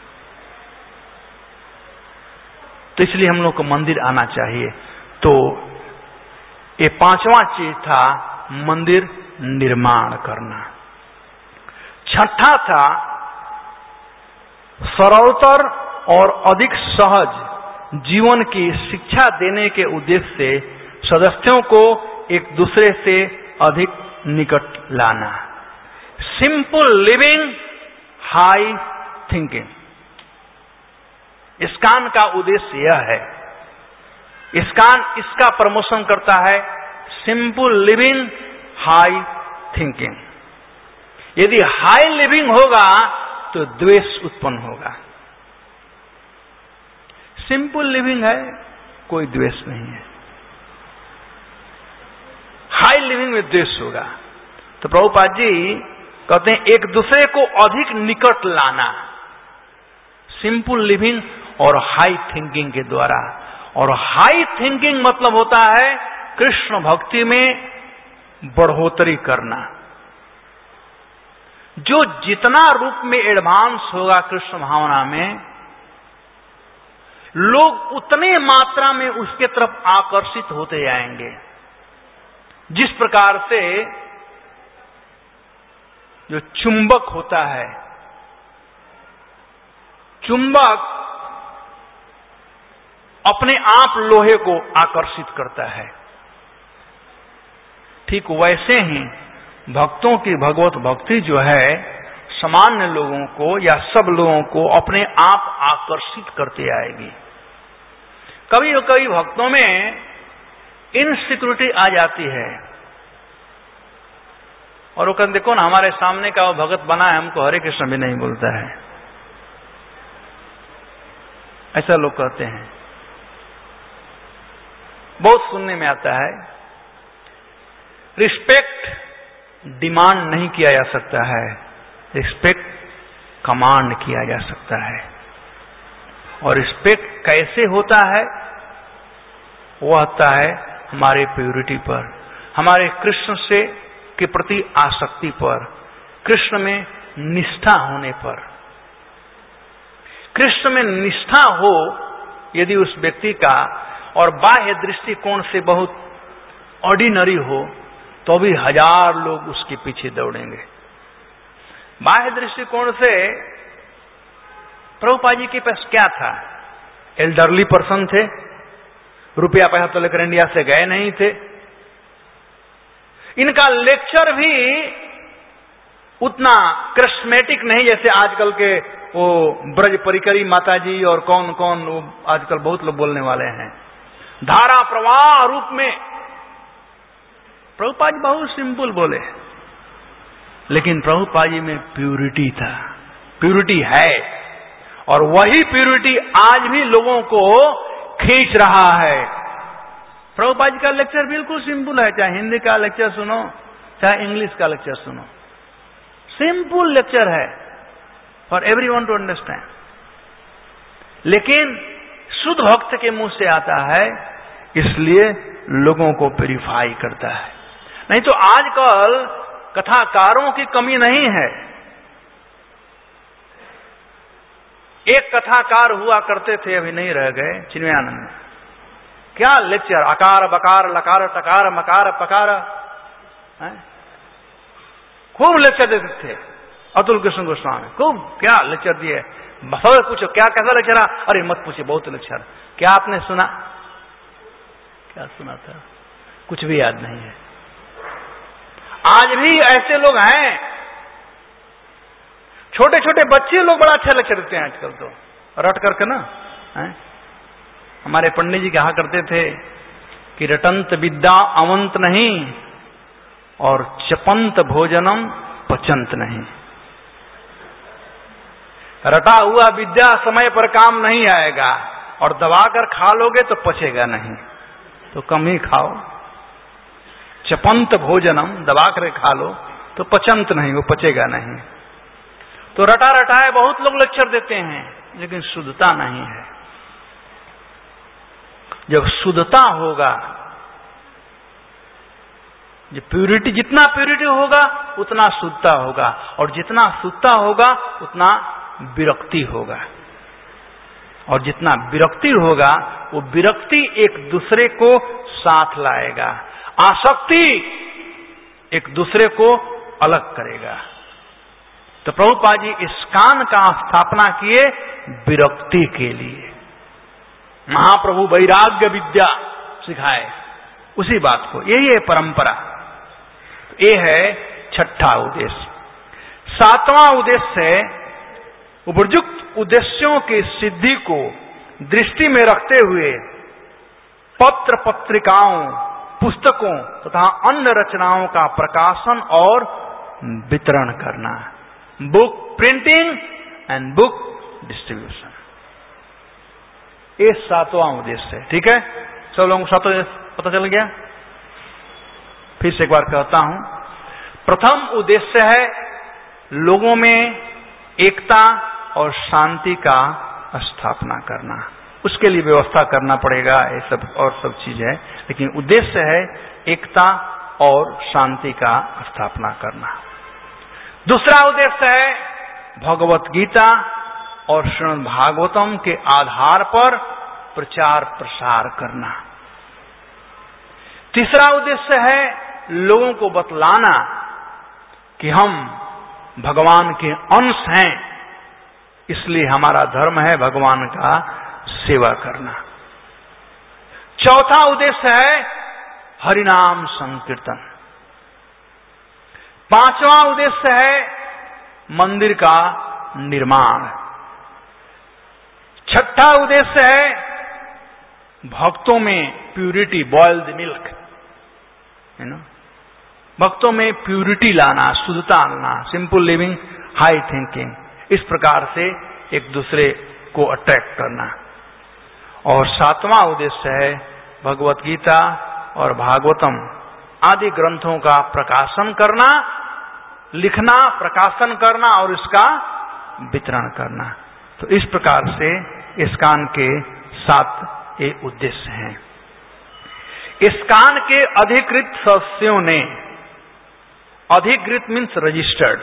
Speaker 1: तो इसलिए हम लोग को मंदिर आना चाहिए। तो ये पांचवा चीज था मंदिर निर्माण करना। छठा था सरलतर और अधिक सहज जीवन की शिक्षा देने के उद्देश्य से सदस्यों को एक दूसरे से अधिक निकट लाना। Simple living, high thinking, ISKCON का उद्देश्य यह है। इस्कान इसका प्रमोशन करता है, सिंपल लिविंग, हाई थिंकिंग। यदि हाई लिविंग होगा तो द्वेष उत्पन्न होगा। सिंपल लिविंग है, कोई द्वेष नहीं है। हाई लिविंग में द्वेष होगा। तो प्रभुपाद जी कहते हैं एक दूसरे को अधिक निकट लाना, सिंपल लिविंग और हाई थिंकिंग के द्वारा। और हाई थिंकिंग मतलब होता है कृष्ण भक्ति में बढ़ोतरी करना। जो जितना रूप में एडवांस होगा कृष्ण भावना में, लोग उतने मात्रा में उसके तरफ आकर्षित होते जाएंगे। जिस प्रकार से जो चुंबक होता है, चुंबक अपने आप लोहे को आकर्षित करता है, ठीक वैसे ही भक्तों की भगवत भक्ति जो है सामान्य लोगों को या सब लोगों को अपने आप आकर्षित करते आएगी। कभी कभी भक्तों में इनसिक्योरिटी आ जाती है, और वो कहते देखो ना हमारे सामने का वो भगत बना है, हमको हरे कृष्ण भी नहीं बोलता है। ऐसा लोग कहते हैं, बहुत सुनने में आता है। रिस्पेक्ट डिमांड नहीं किया जा सकता है, रिस्पेक्ट कमांड किया जा सकता है। और रिस्पेक्ट कैसे होता है? वो आता है हमारे प्योरिटी पर, हमारे कृष्ण से के प्रति आसक्ति पर, कृष्ण में निष्ठा होने पर। कृष्ण में निष्ठा हो यदि उस व्यक्ति का, और बाह्य दृष्टिकोण से बहुत ऑर्डिनरी हो, तो भी हजार लोग उसके पीछे दौड़ेंगे। बाह्य दृष्टिकोण से प्रभुपाद जी के पास क्या था? एल्डरली पर्सन थे, रुपया पैसा तो लेकर इंडिया से गए नहीं थे। इनका लेक्चर भी उतना करिश्मेटिक नहीं जैसे आजकल के वो ब्रज परिकरी माता जी और कौन कौन वो आजकल बहुत लोग बोलने वाले हैं। धारा प्रवाह रूप में प्रभुपाद जी बहुत सिंपल बोले, लेकिन प्रभुपाद जी में प्यूरिटी था, प्यूरिटी है। और वही प्यूरिटी आज भी लोगों को खींच रहा है। प्रभुपाद जी का लेक्चर बिल्कुल सिंपल है, चाहे हिंदी का लेक्चर सुनो चाहे इंग्लिश का लेक्चर सुनो, सिंपल लेक्चर है for everyone to understand. लेकिन शुद्ध भक्त के मुंह से आता है, इसलिए लोगों को प्यूरिफाई करता है। नहीं तो आजकल कथाकारों की कमी नहीं है। एक कथाकार हुआ करते थे, अभी नहीं रह गए, चिन्मयानंद में। क्या लेक्चर, अकार बकार लकार टकार मकार पकार, खूब लेक्चर देते थे। अतुल कृष्ण गोस्वामी खूब क्या लेक्चर दिए। सवाल पूछो क्या कैसा लेक्चर? अरे मत पूछे, बहुत लेक्चर। क्या आपने सुना? क्या सुना था? कुछ भी याद नहीं है। आज भी ऐसे लोग हैं। छोटे छोटे बच्चे लोग बड़ा अच्छा लेक्चर देते हैं आजकल तो, रट करके ना है? हमारे पंडित जी कहा करते थे कि रटंत विद्या अवंत नहीं, और चपंत भोजनम पचंत नहीं। रटा हुआ विद्या समय पर काम नहीं आएगा, और दबाकर खा लोगे तो पचेगा नहीं, तो कम ही खाओ। चपंत भोजनम, दबाकर खा लो तो पचंत नहीं, वो पचेगा नहीं। तो रटा रटाए बहुत लोग लेक्चर देते हैं, लेकिन शुद्धता नहीं है। जब शुद्धता होगा, जो प्यूरिटी, जितना प्यूरिटी होगा उतना शुद्धता होगा, और जितना शुद्धता होगा उतना विरक्ति होगा, और जितना विरक्ति होगा वो विरक्ति एक दूसरे को साथ लाएगा, आसक्ति एक दूसरे को अलग करेगा। तो प्रभुपाद जी इस्कान का स्थापना किए विरक्ति के लिए। महाप्रभु वैराग्य विद्या सिखाए उसी बात को, यही है परंपरा। ये है छठा उद्देश्य। सातवां उद्देश्य है उपयुक्त उद्देश्यों की सिद्धि को दृष्टि में रखते हुए पत्र पत्रिकाओं, पुस्तकों तथा अन्य रचनाओं का प्रकाशन और वितरण करना। Book printing and book distribution, ये सातवां उद्देश्य है। ठीक है, सब लोगों को सातवां पता चल गया? फिर से एक बार कहता हूं। प्रथम उद्देश्य है लोगों में एकता और शांति का स्थापना करना, उसके लिए व्यवस्था करना पड़ेगा, ये सब और सब चीज है, लेकिन उद्देश्य है एकता और शांति का स्थापना करना। दूसरा उद्देश्य है भगवत गीता और श्रीमद् भागवतम के आधार पर प्रचार प्रसार करना। तीसरा उद्देश्य है लोगों को बतलाना कि हम भगवान के अंश हैं, इसलिए हमारा धर्म है भगवान का सेवा करना। चौथा उद्देश्य है हरिनाम संकीर्तन। पांचवा उद्देश्य है मंदिर का निर्माण। छठा उद्देश्य है भक्तों में प्यूरिटी, बॉइल्ड मिल्क, है ना, भक्तों में प्यूरिटी लाना, शुद्धता लाना, सिंपल लिविंग, हाई थिंकिंग, इस प्रकार से एक दूसरे को अट्रैक्ट करना। और सातवां उद्देश्य है भगवत गीता और भागवतम आदि ग्रंथों का प्रकाशन करना, लिखना, प्रकाशन करना और इसका वितरण करना। तो इस प्रकार से इस्कान के सात ये उद्देश्य हैं। इस्कान के अधिकृत सदस्यों ने, अधिकृत मीन्स रजिस्टर्ड,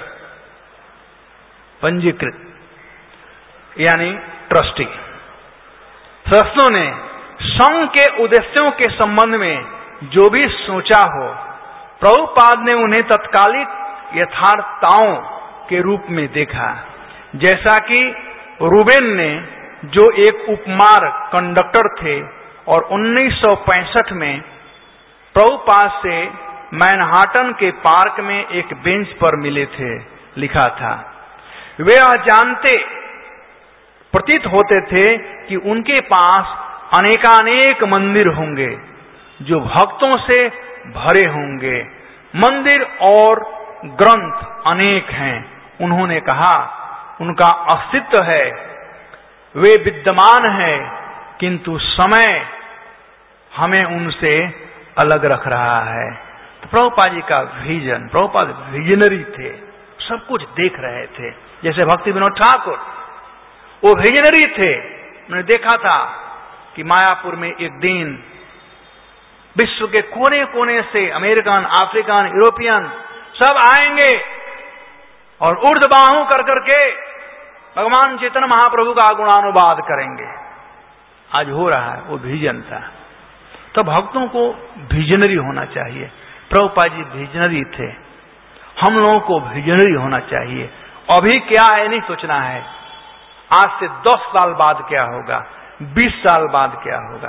Speaker 1: पंजीकृत यानी ट्रस्टी सदस्यों ने संघ के उद्देश्यों के संबंध में जो भी सोचा हो, प्रभुपाद ने उन्हें तत्कालिक यथार्थताओं के रूप में देखा। जैसा कि रूबेन ने, जो एक उपमार्ग कंडक्टर थे और उन्नीस सौ पैंसठ में प्रभुपाद से मैनहाटन के पार्क में एक बेंच पर मिले थे, लिखा था। वे यह जानते प्रतीत होते थे कि उनके पास अनेकानेक मंदिर होंगे जो भक्तों से भरे होंगे। मंदिर और ग्रंथ अनेक हैं। उन्होंने कहा उनका अस्तित्व है, वे विद्यमान है, किंतु समय हमें उनसे अलग रख रहा है। तो प्रभुपाद जी का विजन, प्रभुपाद विजनरी थे, सब कुछ देख रहे थे। जैसे भक्ति विनोद ठाकुर, वो विजनरी थे। उन्होंने देखा था कि मायापुर में एक दिन विश्व के कोने कोने से अमेरिकन, अफ्रीकन, यूरोपियन सब आएंगे और ऊर्ध्वबाहु कर करके भगवान चैतन्य महाप्रभु का गुणानुवाद करेंगे। आज हो रहा है, वो विजन था। तो भक्तों को विजनरी होना चाहिए। प्रभुपाद जी विजनरी थे, हम लोगों को विजनरी होना चाहिए। अभी क्या है नहीं सोचना है, आज से दस साल बाद क्या होगा, बीस साल बाद क्या होगा।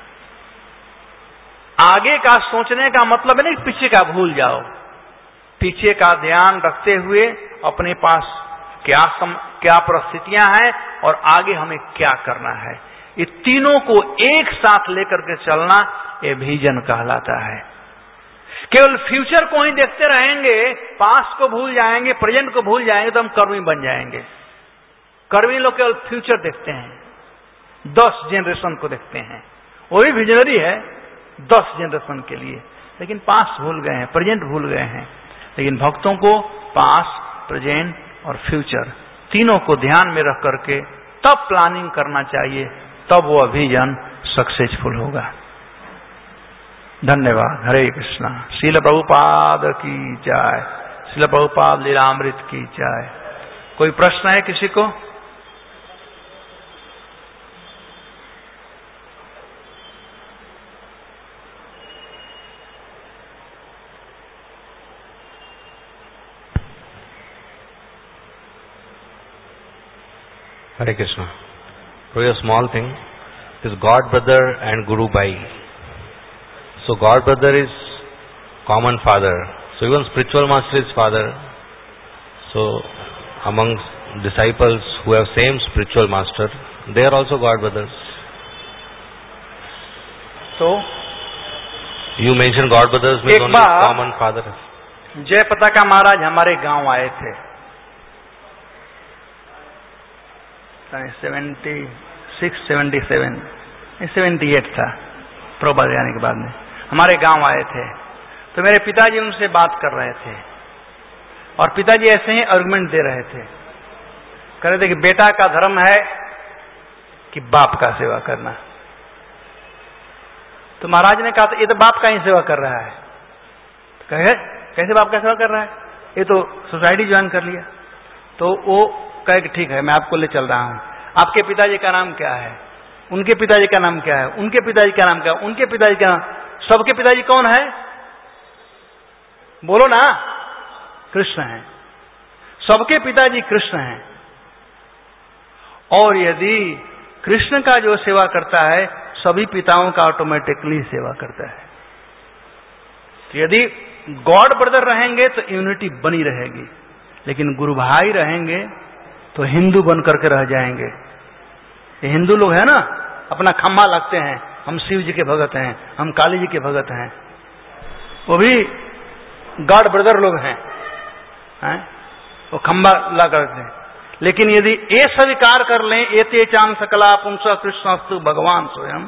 Speaker 1: आगे का सोचने का मतलब है नहीं पीछे का भूल जाओ। पीछे का ध्यान रखते हुए अपने पास क्या सम, क्या परिस्थितियां हैं और आगे हमें क्या करना है, ये तीनों को एक साथ लेकर के चलना ये विजन कहलाता है। केवल फ्यूचर को ही देखते रहेंगे, पास्ट को भूल जाएंगे, प्रेजेंट को भूल जाएंगे, तो हम कर्मी बन जाएंगे। कर्मी लोग केवल फ्यूचर देखते हैं, दस जनरेशन को देखते हैं, वो भी विजनरी है दस जनरेशन के लिए, लेकिन पास्ट भूल गए हैं, प्रेजेंट भूल गए हैं। लेकिन भक्तों को पास्ट, प्रेजेंट और फ्यूचर तीनों को ध्यान में रख करके तब प्लानिंग करना चाहिए, तब वो विजन सक्सेसफुल होगा। धन्यवाद। हरे कृष्णा। श्रील प्रभुपाद की जय। श्रील प्रभुपाद लीलामृत की जय। कोई प्रश्न है किसी को?
Speaker 2: Hare Krishna. So a small thing is God brother and Guru Bhai. So God brother is common father. So even spiritual master is father. So among disciples who have same spiritual master, they are also God brothers.
Speaker 1: So
Speaker 2: you mentioned God brothers means only common father.
Speaker 1: जय पताका महाराज हमारे गांव आए थे, seventy six seventy seven seventy eight था, प्रभुपाद जाने के बाद में हमारे गांव आए थे। तो मेरे पिताजी उनसे बात कर रहे थे और पिताजी ऐसे ही आर्गुमेंट दे रहे थे, कह रहे थे कि बेटा का धर्म है कि बाप का सेवा करना। तो महाराज ने कहा, ये तो बाप का ही सेवा कर रहा है। तो कहे कैसे बाप का सेवा कर रहा है, ये तो सोसाइटी ज्वाइन कर लिया। तो वो कहे कि ठीक है, मैं आपको ले चल रहा हूं। आपके पिताजी का नाम क्या है? उनके पिताजी का नाम क्या है? उनके पिताजी का नाम क्या है? उनके पिताजी का नाम। सबके पिताजी कौन है? बोलो ना। कृष्ण है। सबके पिताजी कृष्ण हैं। और यदि कृष्ण का जो सेवा करता है, सभी पिताओं का ऑटोमेटिकली सेवा करता है। तो यदि गॉड ब्रदर रहेंगे तो यूनिटी बनी रहेगी, लेकिन गुरु भाई रहेंगे तो हिंदू बन करके रह जाएंगे। ये हिंदू लोग हैं ना, अपना खम्भा लगते हैं, हम शिव जी के भगत हैं, हम काली जी के भगत हैं, वो भी गॉड ब्रदर लोग हैं, हैं? वो खम्भा ला करते हैं। लेकिन यदि ये स्वीकार कर लें, एते चाम सकला पुंसा कृष्णस्तु भगवान स्वयं,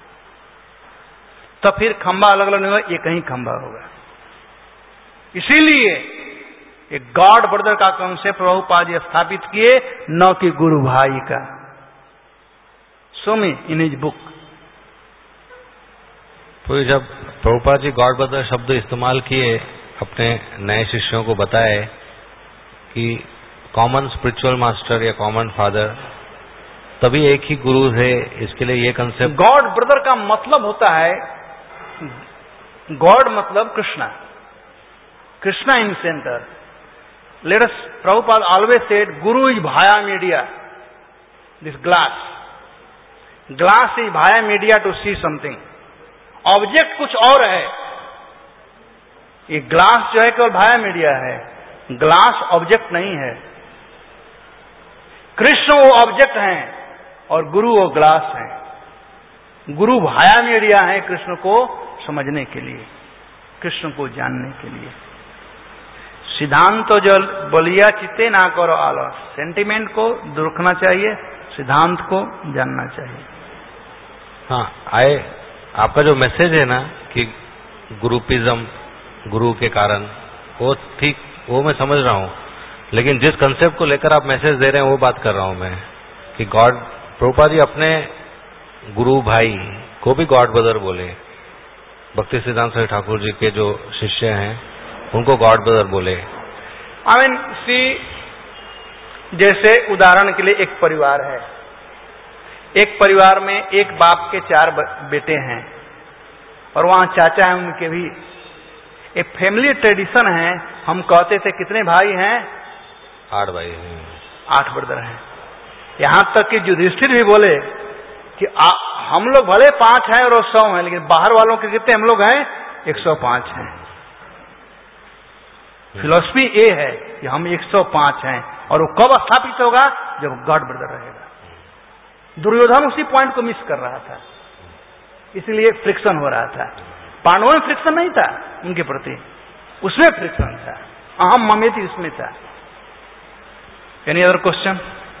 Speaker 1: तो फिर खम्भा अलग अलग नहीं होगा, एक ही खम्भा होगा। इसीलिए एक गॉड ब्रदर का कॉन्सेप्ट प्रभुपाद जी स्थापित किए, न कि गुरु भाई का। So me in his book.
Speaker 2: तो जब प्रभुपाद जी गॉड ब्रदर शब्द इस्तेमाल किए, अपने नए शिष्यों को बताए कि कॉमन स्पिरिचुअल मास्टर या कॉमन फादर, तभी एक ही गुरु है, इसके लिए ये कंसेप्ट।
Speaker 1: गॉड ब्रदर का मतलब होता है, गॉड मतलब Krishna, Krishna in centre. Let us, Prabhupada always said, Guru is via media. This glass. Glass is via media to see something. Object कुछ और है। ये ग्लास जो है केवल भाया मीडिया है, ग्लास ऑब्जेक्ट नहीं है। कृष्ण वो ऑब्जेक्ट हैं और गुरु वो ग्लास हैं। गुरु भाया मीडिया है कृष्ण को समझने के लिए, कृष्ण को जानने के लिए। सिद्धांत तो जो बोलिया चित्ते ना करो आलस, सेंटिमेंट को रखना चाहिए, सिद्धांत को जानना चाहिए।
Speaker 2: हाँ, आए आपका जो मैसेज है ना कि गुरुपिज्म, गुरु के कारण, वो ठीक, वो मैं समझ रहा हूँ, लेकिन जिस कंसेप्ट को लेकर आप मैसेज दे रहे हैं वो बात कर रहा हूँ मैं, कि गॉड, प्रभुपाद जी अपने गुरु भाई को भी गॉड ब्रदर बोले, भक्ति सिद्धांत साई ठाकुर जी के जो शिष्य हैं उनको गॉड ब्रदर बोले।
Speaker 1: आई मीन सी, जैसे उदाहरण के लिए एक परिवार है, एक परिवार में एक बाप के चार बेटे हैं और वहां चाचा हैं उनके भी। एक फैमिली ट्रेडिशन है, हम कहते थे कितने भाई हैं?
Speaker 2: आठ भाई हैं,
Speaker 1: आठ ब्रदर हैं। यहां तक कि युधिष्ठिर भी बोले कि आ, हम लोग भले पांच हैं और सौ हैं, लेकिन बाहर वालों के कितने हम लोग हैं? एक सौ पांच हैं। फिलॉसफी ये है कि हम एक सौ पांच हैं, और वो कब स्थापित होगा? जब गॉड ब्रदर रहेगा। दुर्योधन उसी पॉइंट को मिस कर रहा था, इसलिए फ्रिक्शन हो रहा था। पांडवों में फ्रिक्शन नहीं था उनके प्रति, उसमें फ्रिक्शन था, अहम ममेती उसमें था। Any other question?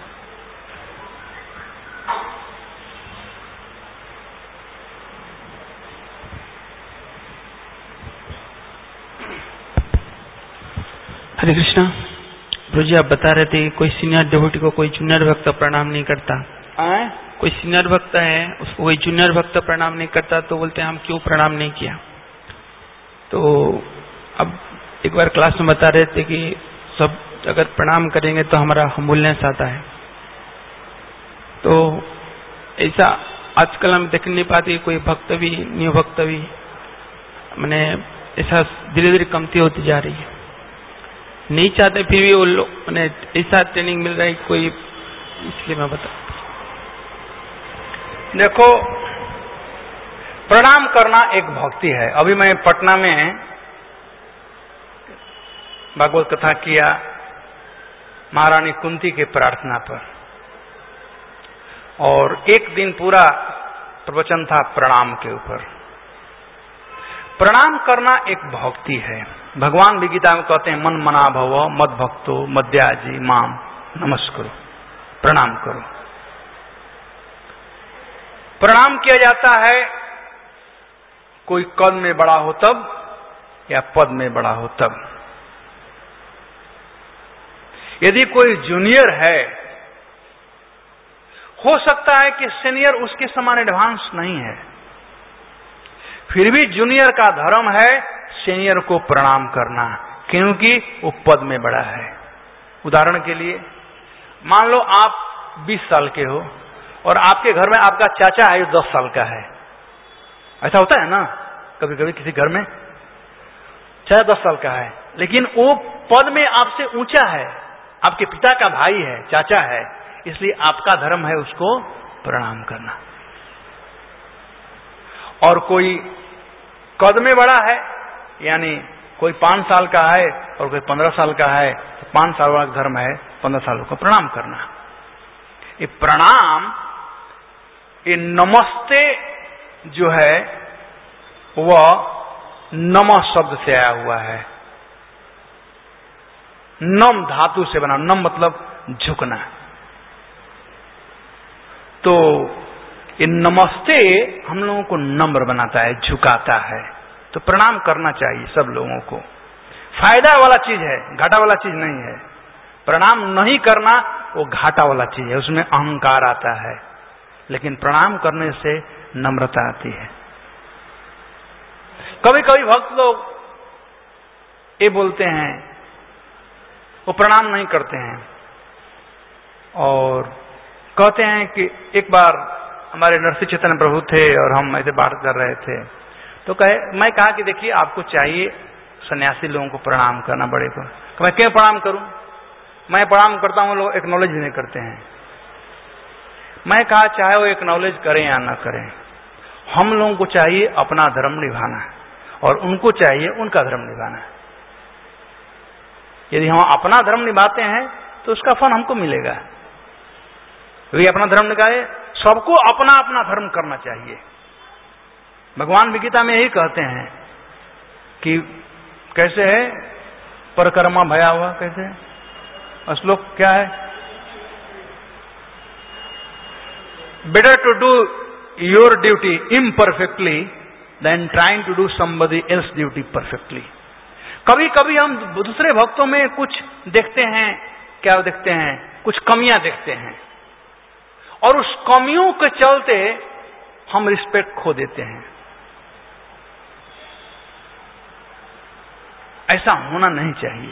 Speaker 3: Hare Krishna. प्रभु जी आप बता रहे थे कि कोई सीनियर डिवोटी को कोई जूनियर भक्त प्रणाम नहीं करता।
Speaker 1: आए?
Speaker 3: कोई सीनियर भक्त है उसको कोई जूनियर भक्त प्रणाम नहीं करता तो बोलते हैं हम क्यों प्रणाम नहीं किया। तो अब एक बार क्लास में बता रहे थे कि सब अगर प्रणाम करेंगे तो हमारा हम्बुलनेस आता है। तो ऐसा आजकल हम देख नहीं पाते, कोई भक्त भी न्यू भक्त भी मैंने ऐसा धीरे धीरे कमती होती जा रही है। नहीं चाहते फिर भी वो लोग मैंने ऐसा ट्रेनिंग मिल रहा है कोई, इसलिए मैं बता।
Speaker 1: देखो, प्रणाम करना एक भक्ति है। अभी मैं पटना में भागवत कथा किया महारानी कुंती के प्रार्थना पर, और एक दिन पूरा प्रवचन था प्रणाम के ऊपर। प्रणाम करना एक भक्ति है। भगवान भी गीता में कहते हैं मन मना भव मद भक्तो मद्याजी माम नमस्करो, प्रणाम करो। प्रणाम किया जाता है कोई कद में बड़ा हो तब या पद में बड़ा हो तब। यदि कोई जूनियर है, हो सकता है कि सीनियर उसके समान एडवांस नहीं है, फिर भी जूनियर का धर्म है सीनियर को प्रणाम करना, क्योंकि वो पद में बड़ा है। उदाहरण के लिए मान लो आप बीस साल के हो और आपके घर में आपका चाचा है जो दस साल का है। ऐसा होता है ना, कभी कभी किसी घर में चाचा दस साल का है लेकिन वो पद में आपसे ऊंचा है, आपके पिता का भाई है, चाचा है, इसलिए आपका धर्म है उसको प्रणाम करना। और कोई कद में बड़ा है, यानी कोई पांच साल का है और कोई पंद्रह साल का है, तो पांच साल वाला धर्म है पंद्रह सालों को प्रणाम करना। ये प्रणाम, ये नमस्ते जो है वह नमः शब्द से आया हुआ है। नम धातु से बना, नम मतलब झुकना। तो ये नमस्ते हम लोगों को नम्र बनाता है, झुकाता है। तो प्रणाम करना चाहिए सब लोगों को। फायदा वाला चीज है, घाटा वाला चीज नहीं है। प्रणाम नहीं करना वो घाटा वाला चीज है, उसमें अहंकार आता है। लेकिन प्रणाम करने से नम्रता आती है। कभी कभी भक्त लोग ये बोलते हैं, वो प्रणाम नहीं करते हैं और कहते हैं कि एक बार हमारे नरसिंह चैतन्य प्रभु थे और हम ऐसे बात कर रहे थे, तो कहे, मैं कहा कि देखिए आपको चाहिए सन्यासी लोगों को प्रणाम करना, बड़े को। तो मैं क्यों प्रणाम करूं? मैं प्रणाम करता हूं, लोग एक्नॉलेज नहीं करते हैं। मैं कहा चाहे वो एक्नॉलेज करें या ना करें, हम लोगों को चाहिए अपना धर्म निभाना और उनको चाहिए उनका धर्म निभाना। यदि हम अपना धर्म निभाते हैं तो उसका फल हमको मिलेगा। वे अपना धर्म निभाए, सबको अपना अपना धर्म करना चाहिए। भगवान भी गीता में यही कहते हैं कि कैसे है परकर्मा भया हुआ, कैसे श्लोक क्या है? Better to do your duty imperfectly than trying to do somebody else duty perfectly. कभी कभी हम दूसरे भक्तों में कुछ देखते हैं, क्या देखते हैं? कुछ कमियां देखते हैं और उस कमियों के चलते हम रिस्पेक्ट खो देते हैं। ऐसा होना नहीं चाहिए।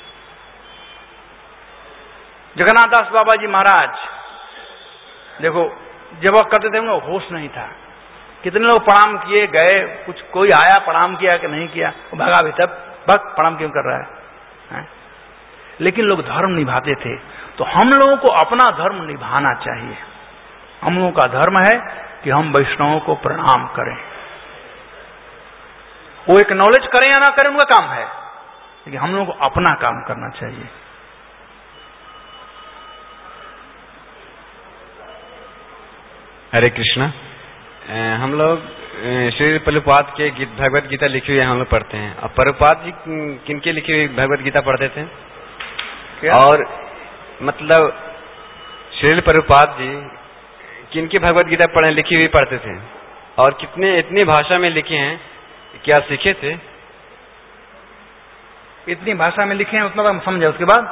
Speaker 1: जगन्नाथ दास बाबा जी महाराज देखो, जब वह करते थे उनको होश नहीं था। कितने लोग प्रणाम किए गए, कुछ कोई आया प्रणाम किया कि नहीं किया, वो भगा भी तब बस प्रणाम क्यों कर रहा है, है? लेकिन लोग धर्म निभाते थे। तो हम लोगों को अपना धर्म निभाना चाहिए। हम लोगों का धर्म है कि हम वैष्णवों को प्रणाम करें। वो एक नॉलेज करें या ना करें उनका काम है, लेकिन हम लोगों को अपना काम करना चाहिए।
Speaker 4: हरे कृष्णा। हम लोग श्री प्रभुपाद के गीत भगवत गीता लिखी हुई हम लोग पढ़ते हैं। और प्रभुपाद जी किनके लिखी हुई भगवत गीता पढ़ते थे? क्या? और मतलब श्री प्रभुपाद जी किनकी भगवत गीता पढ़े लिखी हुई पढ़ते थे और कितने इतनी भाषा में लिखे हैं, क्या सीखे थे?
Speaker 1: इतनी भाषा में लिखे हैं उतना हम समझे। उसके बाद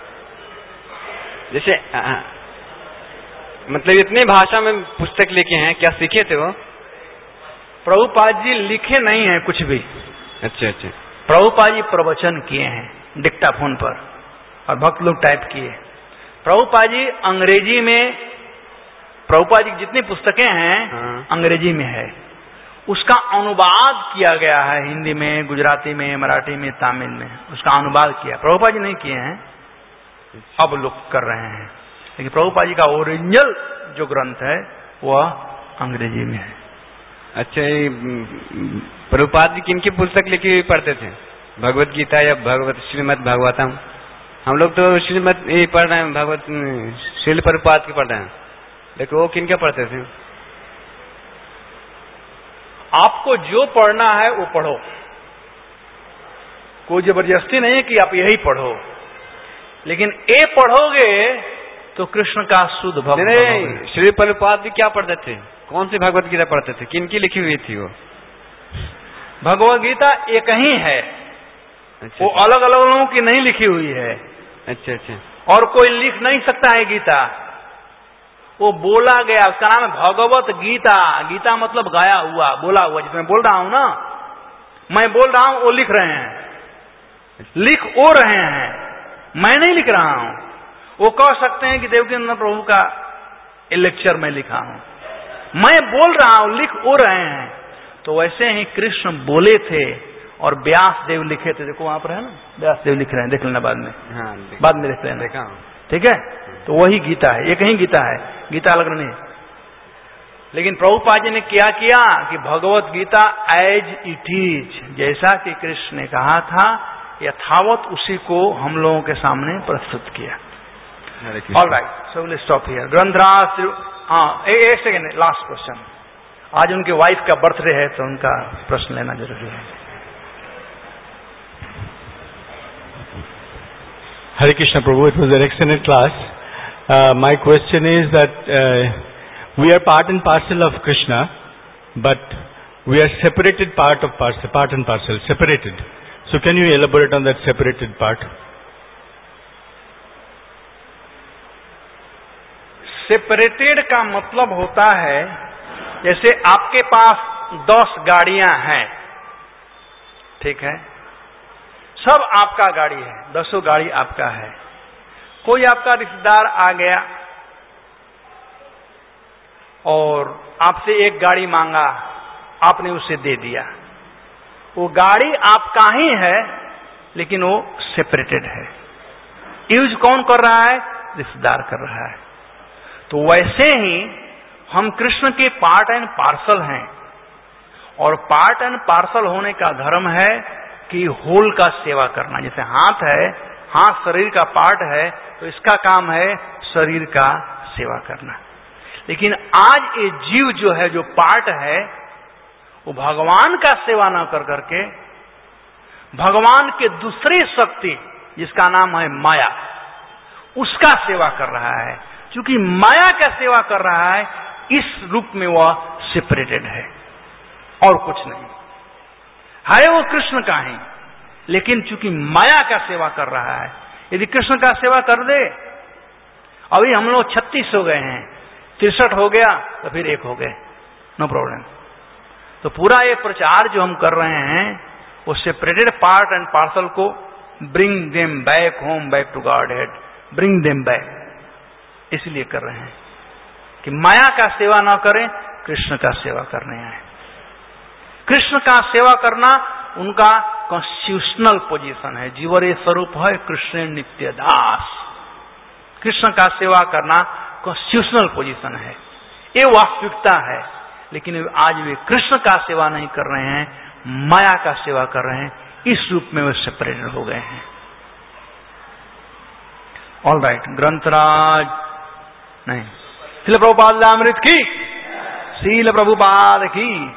Speaker 4: जैसे आ, मतलब इतनी भाषा में पुस्तक लिखे हैं, क्या सीखे थे वो?
Speaker 1: प्रभुपाद जी लिखे नहीं है कुछ भी।
Speaker 4: अच्छा अच्छा।
Speaker 1: प्रभुपाद जी प्रवचन किए हैं डिक्टाफोन पर और भक्त लोग टाइप किए। प्रभुपाद जी अंग्रेजी में, प्रभुपाद जी की जितनी पुस्तकें हैं हाँ। अंग्रेजी में है, उसका अनुवाद किया गया है हिंदी में, गुजराती में, मराठी में, तमिल में, उसका अनुवाद किया। प्रभुपाद जी नहीं किए हैं, अब लोग कर रहे हैं, लेकिन प्रभुपाद जी का ओरिजिनल जो ग्रंथ है वह अंग्रेजी में है।
Speaker 4: अच्छा, प्रभुपाद जी किनकी पुस्तक लिखी हुई पढ़ते थे? भगवत गीता या भगवत श्रीमद् भागवतम? हम लोग तो श्रीमद् ये पढ़ रहे हैं, भगवत श्रील प्रभुपाद की पढ़ रहे हैं, लेकिन वो किनके पढ़ते थे?
Speaker 1: आपको जो पढ़ना है वो पढ़ो, कोई जबरदस्ती नहीं है कि आप यही पढ़ो, लेकिन ये पढ़ोगे तो कृष्ण का शुद्ध भक्त बनोगे।
Speaker 4: श्री प्रभुपाद जी क्या पढ़ते थे? कौन सी भगवत गीता पढ़ते थे? किनकी लिखी हुई थी वो?
Speaker 1: भगवत गीता एक ही है। अच्छा, वो अलग अलग लोगों की नहीं लिखी हुई है।
Speaker 4: अच्छा अच्छा।
Speaker 1: और कोई लिख नहीं सकता है गीता, वो बोला गया, उसका नाम है भगवत गीता। गीता मतलब गाया हुआ, बोला हुआ। जिसमें बोल रहा हूं ना, मैं बोल रहा हूं, वो लिख रहे हैं, लिख वो रहे हैं, मैं नहीं लिख रहा हूं। वो कह सकते हैं कि देवकीनंदन प्रभु का लेक्चर में लिखा हूं, मैं बोल रहा हूं, लिख वो रहे हैं। तो वैसे ही कृष्ण बोले थे और व्यास देव लिखे थे। देखो वहां पर है ना, व्यास देव लिख रहे हैं, देख लेना बाद में। हाँ, बाद में देख लेना, देखा। ठीक है, तो वही गीता है, एक ही गीता है, गीता अलग नहीं। लेकिन प्रभुपाद जी ने क्या किया कि Bhagavad Gita as it is, जैसा कि कृष्ण ने कहा था यथावत, उसी को हम लोगों के सामने प्रस्तुत किया। All right, so will stop here. ग्रंथराज, हाँ एक सेकेंड, लास्ट क्वेश्चन। आज उनके वाइफ का बर्थडे है तो उनका प्रश्न लेना जरूरी है।
Speaker 5: Hare Krishna Prabhu, it was an excellent class. Uh, my question is that uh, we are part and parcel of Krishna, but we are separated part of parcel, part and parcel, separated. So can you elaborate on that separated part?
Speaker 1: Separated का मतलब होता है, जैसे आपके पास दस गाड़ियां हैं, ठीक है, सब आपका गाड़ी है, दसों गाड़ी आपका है। कोई आपका रिश्तेदार आ गया और आपसे एक गाड़ी मांगा, आपने उसे दे दिया। वो गाड़ी आपका ही है, लेकिन वो सेपरेटेड है। यूज कौन कर रहा है? रिश्तेदार कर रहा है। तो वैसे ही हम कृष्ण के पार्ट एंड पार्सल हैं, और पार्ट एंड पार्सल होने का धर्म है कि होल का सेवा करना। जैसे हाथ है, हाथ शरीर का पार्ट है, तो इसका काम है शरीर का सेवा करना। लेकिन आज ये जीव जो है, जो पार्ट है, वो भगवान का सेवा न कर करके भगवान के दूसरी शक्ति, जिसका नाम है माया, उसका सेवा कर रहा है। क्योंकि माया का सेवा कर रहा है, इस रूप में वह सेपरेटेड है और कुछ नहीं है। वो कृष्ण का ही, लेकिन चूंकि माया का सेवा कर रहा है। यदि कृष्ण का सेवा कर दे, अभी हम लोग छत्तीस हो गए हैं, तिरसठ हो गया तो फिर एक हो गए, नो प्रॉब्लम। तो पूरा ये प्रचार जो हम कर रहे हैं, वो सेपरेटेड पार्ट एंड पार्सल को bring them back home, back to Godhead, bring them back, इसलिए कर रहे हैं कि माया का सेवा ना करें, कृष्ण का सेवा करने आए। कृष्ण का सेवा करना उनका कॉन्स्टिट्यूशनल पोजीशन है। जीवरे स्वरूप है कृष्ण नित्य दास। कृष्ण का सेवा करना कॉन्स्टिट्यूशनल पोजीशन है, ये वास्तविकता है। लेकिन आज वे कृष्ण का सेवा नहीं कर रहे हैं, माया का सेवा कर रहे हैं। इस रूप में वे सेपरेटेड हो गए हैं। ऑल राइट, ग्रंथराज नहीं, श्रील प्रभुपाद अमृत की, शील प्रभुपाद की